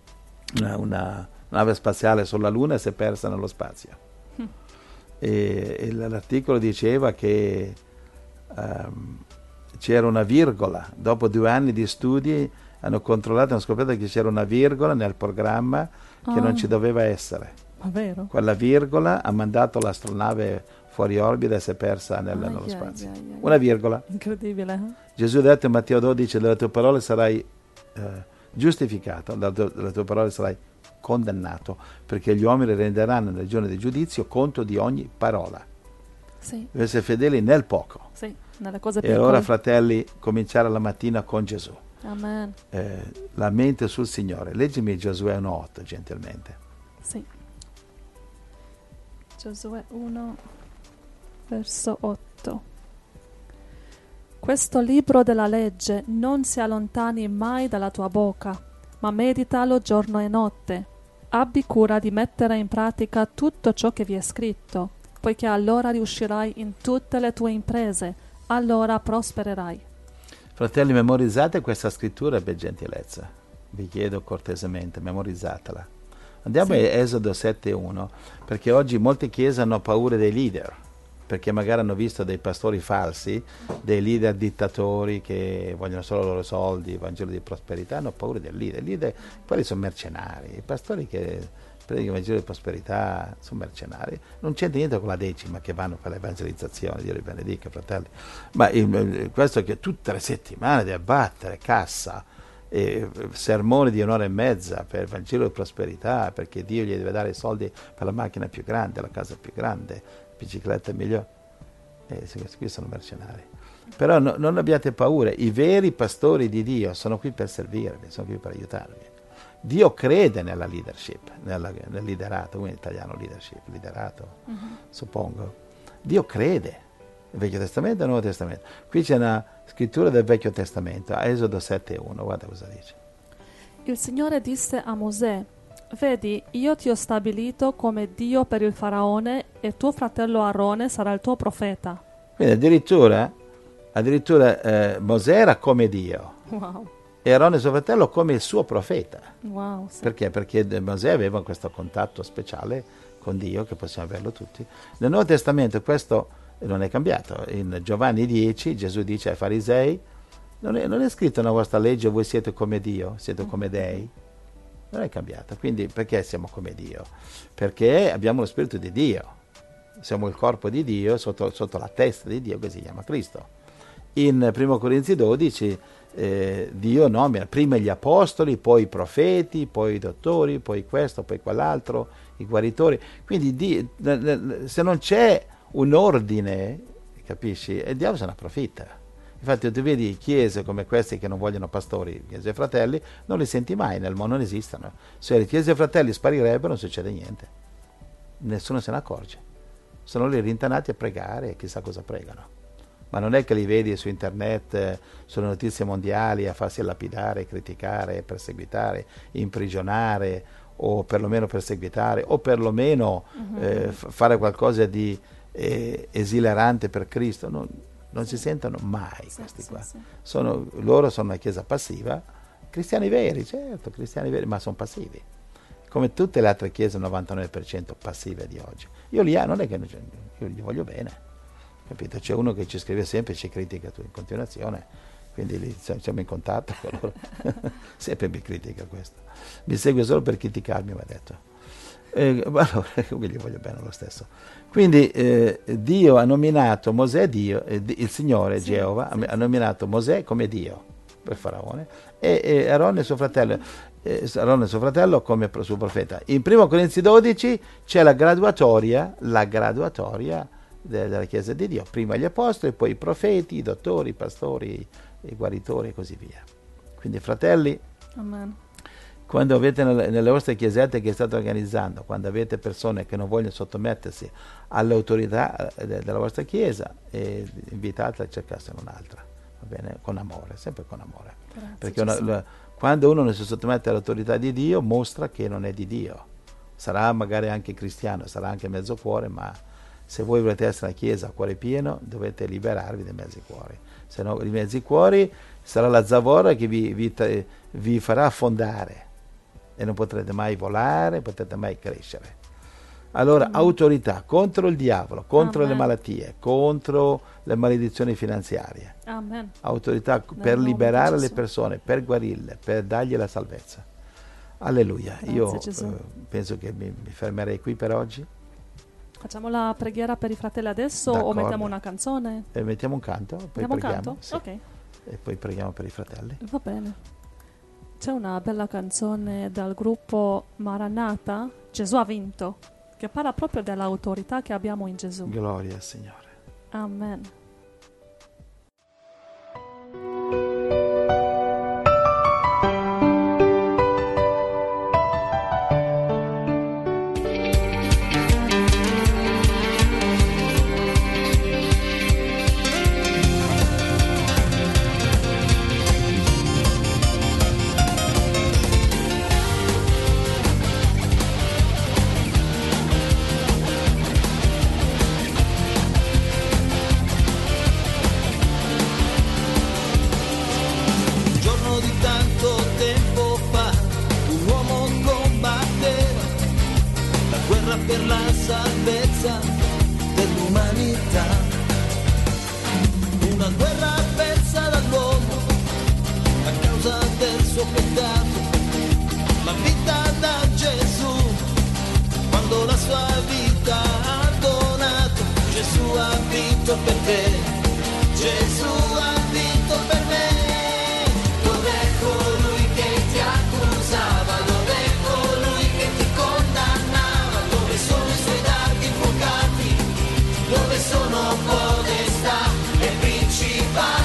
nave spaziale sulla Luna e si è persa nello spazio. E l'articolo diceva che c'era una virgola. Dopo 2 anni di studi hanno scoperto che c'era una virgola nel programma che non ci doveva essere. Ma vero? Quella virgola ha mandato l'astronave fuori orbita e si è persa nello spazio. Una virgola. Incredibile. Gesù ha detto in Matteo 12: dalle tue parole sarai giustificato, dalle tue parole sarai condannato, perché gli uomini renderanno nel giorno del giudizio conto di ogni parola. Sì. Deve essere fedeli nel poco. Sì, nelle cose E piccole. allora, fratelli, cominciare la mattina con Gesù. Amen. La mente sul Signore. Leggimi Giosuè 1:8 gentilmente. Sì. Giosuè 1, verso 8. Questo libro della legge non si allontani mai dalla tua bocca, ma meditalo giorno e notte. Abbi cura di mettere in pratica tutto ciò che vi è scritto, poiché allora riuscirai in tutte le tue imprese, allora prospererai. Fratelli, memorizzate questa scrittura per gentilezza. Vi chiedo cortesemente, memorizzatela. Andiamo a Esodo 7:1, perché oggi molte chiese hanno paura dei leader, perché magari hanno visto dei pastori falsi, dei leader dittatori che vogliono solo i loro soldi, il Vangelo di prosperità, hanno paura del leader. I leader, quelli sono mercenari, i pastori che predicano il Vangelo di prosperità sono mercenari, non c'entra niente con la decima che vanno per l'evangelizzazione, Dio li benedica, fratelli. Ma questo che tutte le settimane deve battere cassa, sermoni di 1 ora e mezza per il Vangelo di prosperità, perché Dio gli deve dare i soldi per la macchina più grande, la casa più grande, bicicletta migliore. Questi qui sono mercenari. Però non abbiate paura, i veri pastori di Dio sono qui per servirvi, sono qui per aiutarvi. Dio crede nella leadership, nel liderato, come in italiano leadership, liderato, suppongo. Dio crede. Il Vecchio Testamento e il Nuovo Testamento. Qui c'è una scrittura del Vecchio Testamento, a Esodo 7:1, guarda cosa dice. Il Signore disse a Mosè: vedi, io ti ho stabilito come Dio per il faraone e tuo fratello Aarone sarà il tuo profeta. Quindi addirittura Mosè era come Dio. Wow. E Aarone suo fratello come il suo profeta. Wow, sì. Perché? Perché Mosè aveva questo contatto speciale con Dio, che possiamo averlo tutti. Nel Nuovo Testamento questo non è cambiato. In Giovanni 10 Gesù dice ai farisei: non è scritto nella vostra legge voi siete come Dio, siete come dei. Non è cambiato. Quindi perché siamo come Dio? Perché abbiamo lo Spirito di Dio, siamo il corpo di Dio sotto la testa di Dio, che si chiama Cristo. In 1 Corinzi 12 Dio nomina prima gli apostoli, poi i profeti, poi i dottori, poi questo, poi quell'altro, i guaritori. Quindi se non c'è un ordine, capisci? E il diavolo se ne approfitta. Infatti tu vedi chiese come queste che non vogliono pastori, chiese fratelli, non li senti mai nel mondo, non esistono. Se le chiese fratelli sparirebbero non succede niente, nessuno se ne accorge, sono lì rintanati a pregare e chissà cosa pregano. Ma non è che li vedi su internet, sulle notizie mondiali, a farsi lapidare, criticare, perseguitare, imprigionare, o perlomeno perseguitare, o perlomeno fare qualcosa di esilarante per Cristo. Non si sentono mai questi qua. Sì. Loro sono una chiesa passiva, cristiani veri, certo, cristiani veri, ma sono passivi. Come tutte le altre chiese, 99% passive di oggi. Io non è che io gli voglio bene. Capito? C'è uno che ci scrive sempre e ci critica in continuazione, quindi lì siamo in contatto con loro. Sempre mi critica questo, mi segue solo per criticarmi, mi ha detto. Allora gli voglio bene lo stesso. Quindi Dio ha nominato Mosè Dio, il Signore Geova ha nominato Mosè come Dio per Faraone, e Aaron e suo fratello come suo profeta. In 1 Corinzi 12 c'è la graduatoria della Chiesa di Dio, prima gli apostoli, poi i profeti, i dottori, i pastori, i guaritori e così via. Quindi fratelli, Amen. quando avete nelle vostre chiesette che state organizzando, quando avete persone che non vogliono sottomettersi all'autorità della vostra chiesa, invitate a cercarsene un'altra, va bene? Con amore, sempre con amore. Grazie, perché quando uno non si sottomette all'autorità di Dio mostra che non è di Dio. Sarà magari anche cristiano, sarà anche mezzo cuore, ma se voi volete essere una chiesa a cuore pieno, dovete liberarvi dei mezzi cuori. Se no, i mezzi cuori sarà la zavorra che vi farà affondare e non potrete mai volare, potrete mai crescere. Allora, autorità contro il diavolo, contro le malattie, contro le maledizioni finanziarie. Amen. Autorità per liberare le persone, per guarirle, per dargli la salvezza. Alleluia. Grazie, Io penso che mi fermerei qui per oggi. Facciamo la preghiera per i fratelli adesso. D'accordo. O mettiamo una canzone? Mettiamo un canto, poi Mettiamo preghiamo. un canto? Sì. Ok, E poi preghiamo per i fratelli. va bene. C'è una bella canzone dal gruppo Maranatha, Gesù ha vinto, che parla proprio dell'autorità che abbiamo in Gesù. Gloria al Signore. Amen. Per la salvezza dell'umanità, una guerra persa dall'uomo a causa del suo peccato, ma vinta da Gesù quando la sua vita ha donato. Gesù ha vinto per te, Gesù ha vinto per me. Dov'è colui che ti accusava? Dov'è colui che ti condannava? Dove sono i suoi dardi infuocati? Dove sono potestà e principati?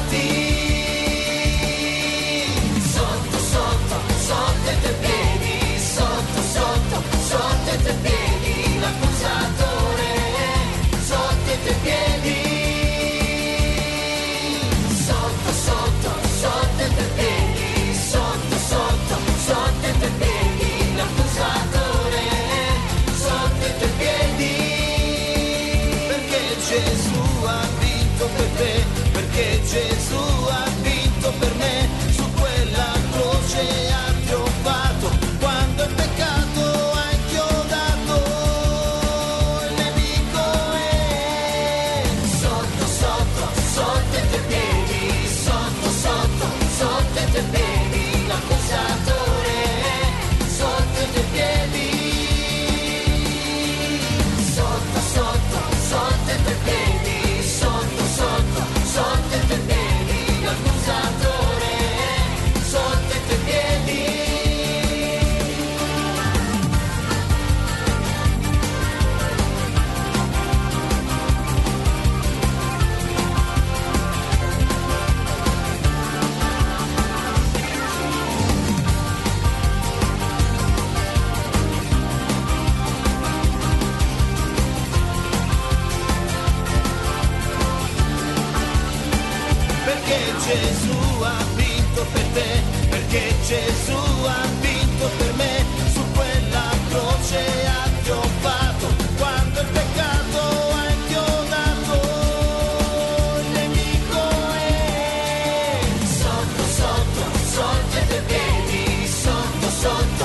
Gesù ha vinto per te, perché Gesù ha vinto per me, su quella croce ha trionfato, quando il peccato ha inchiodato il nemico è sotto, sotto, sotto ai tuoi piedi, sotto, sotto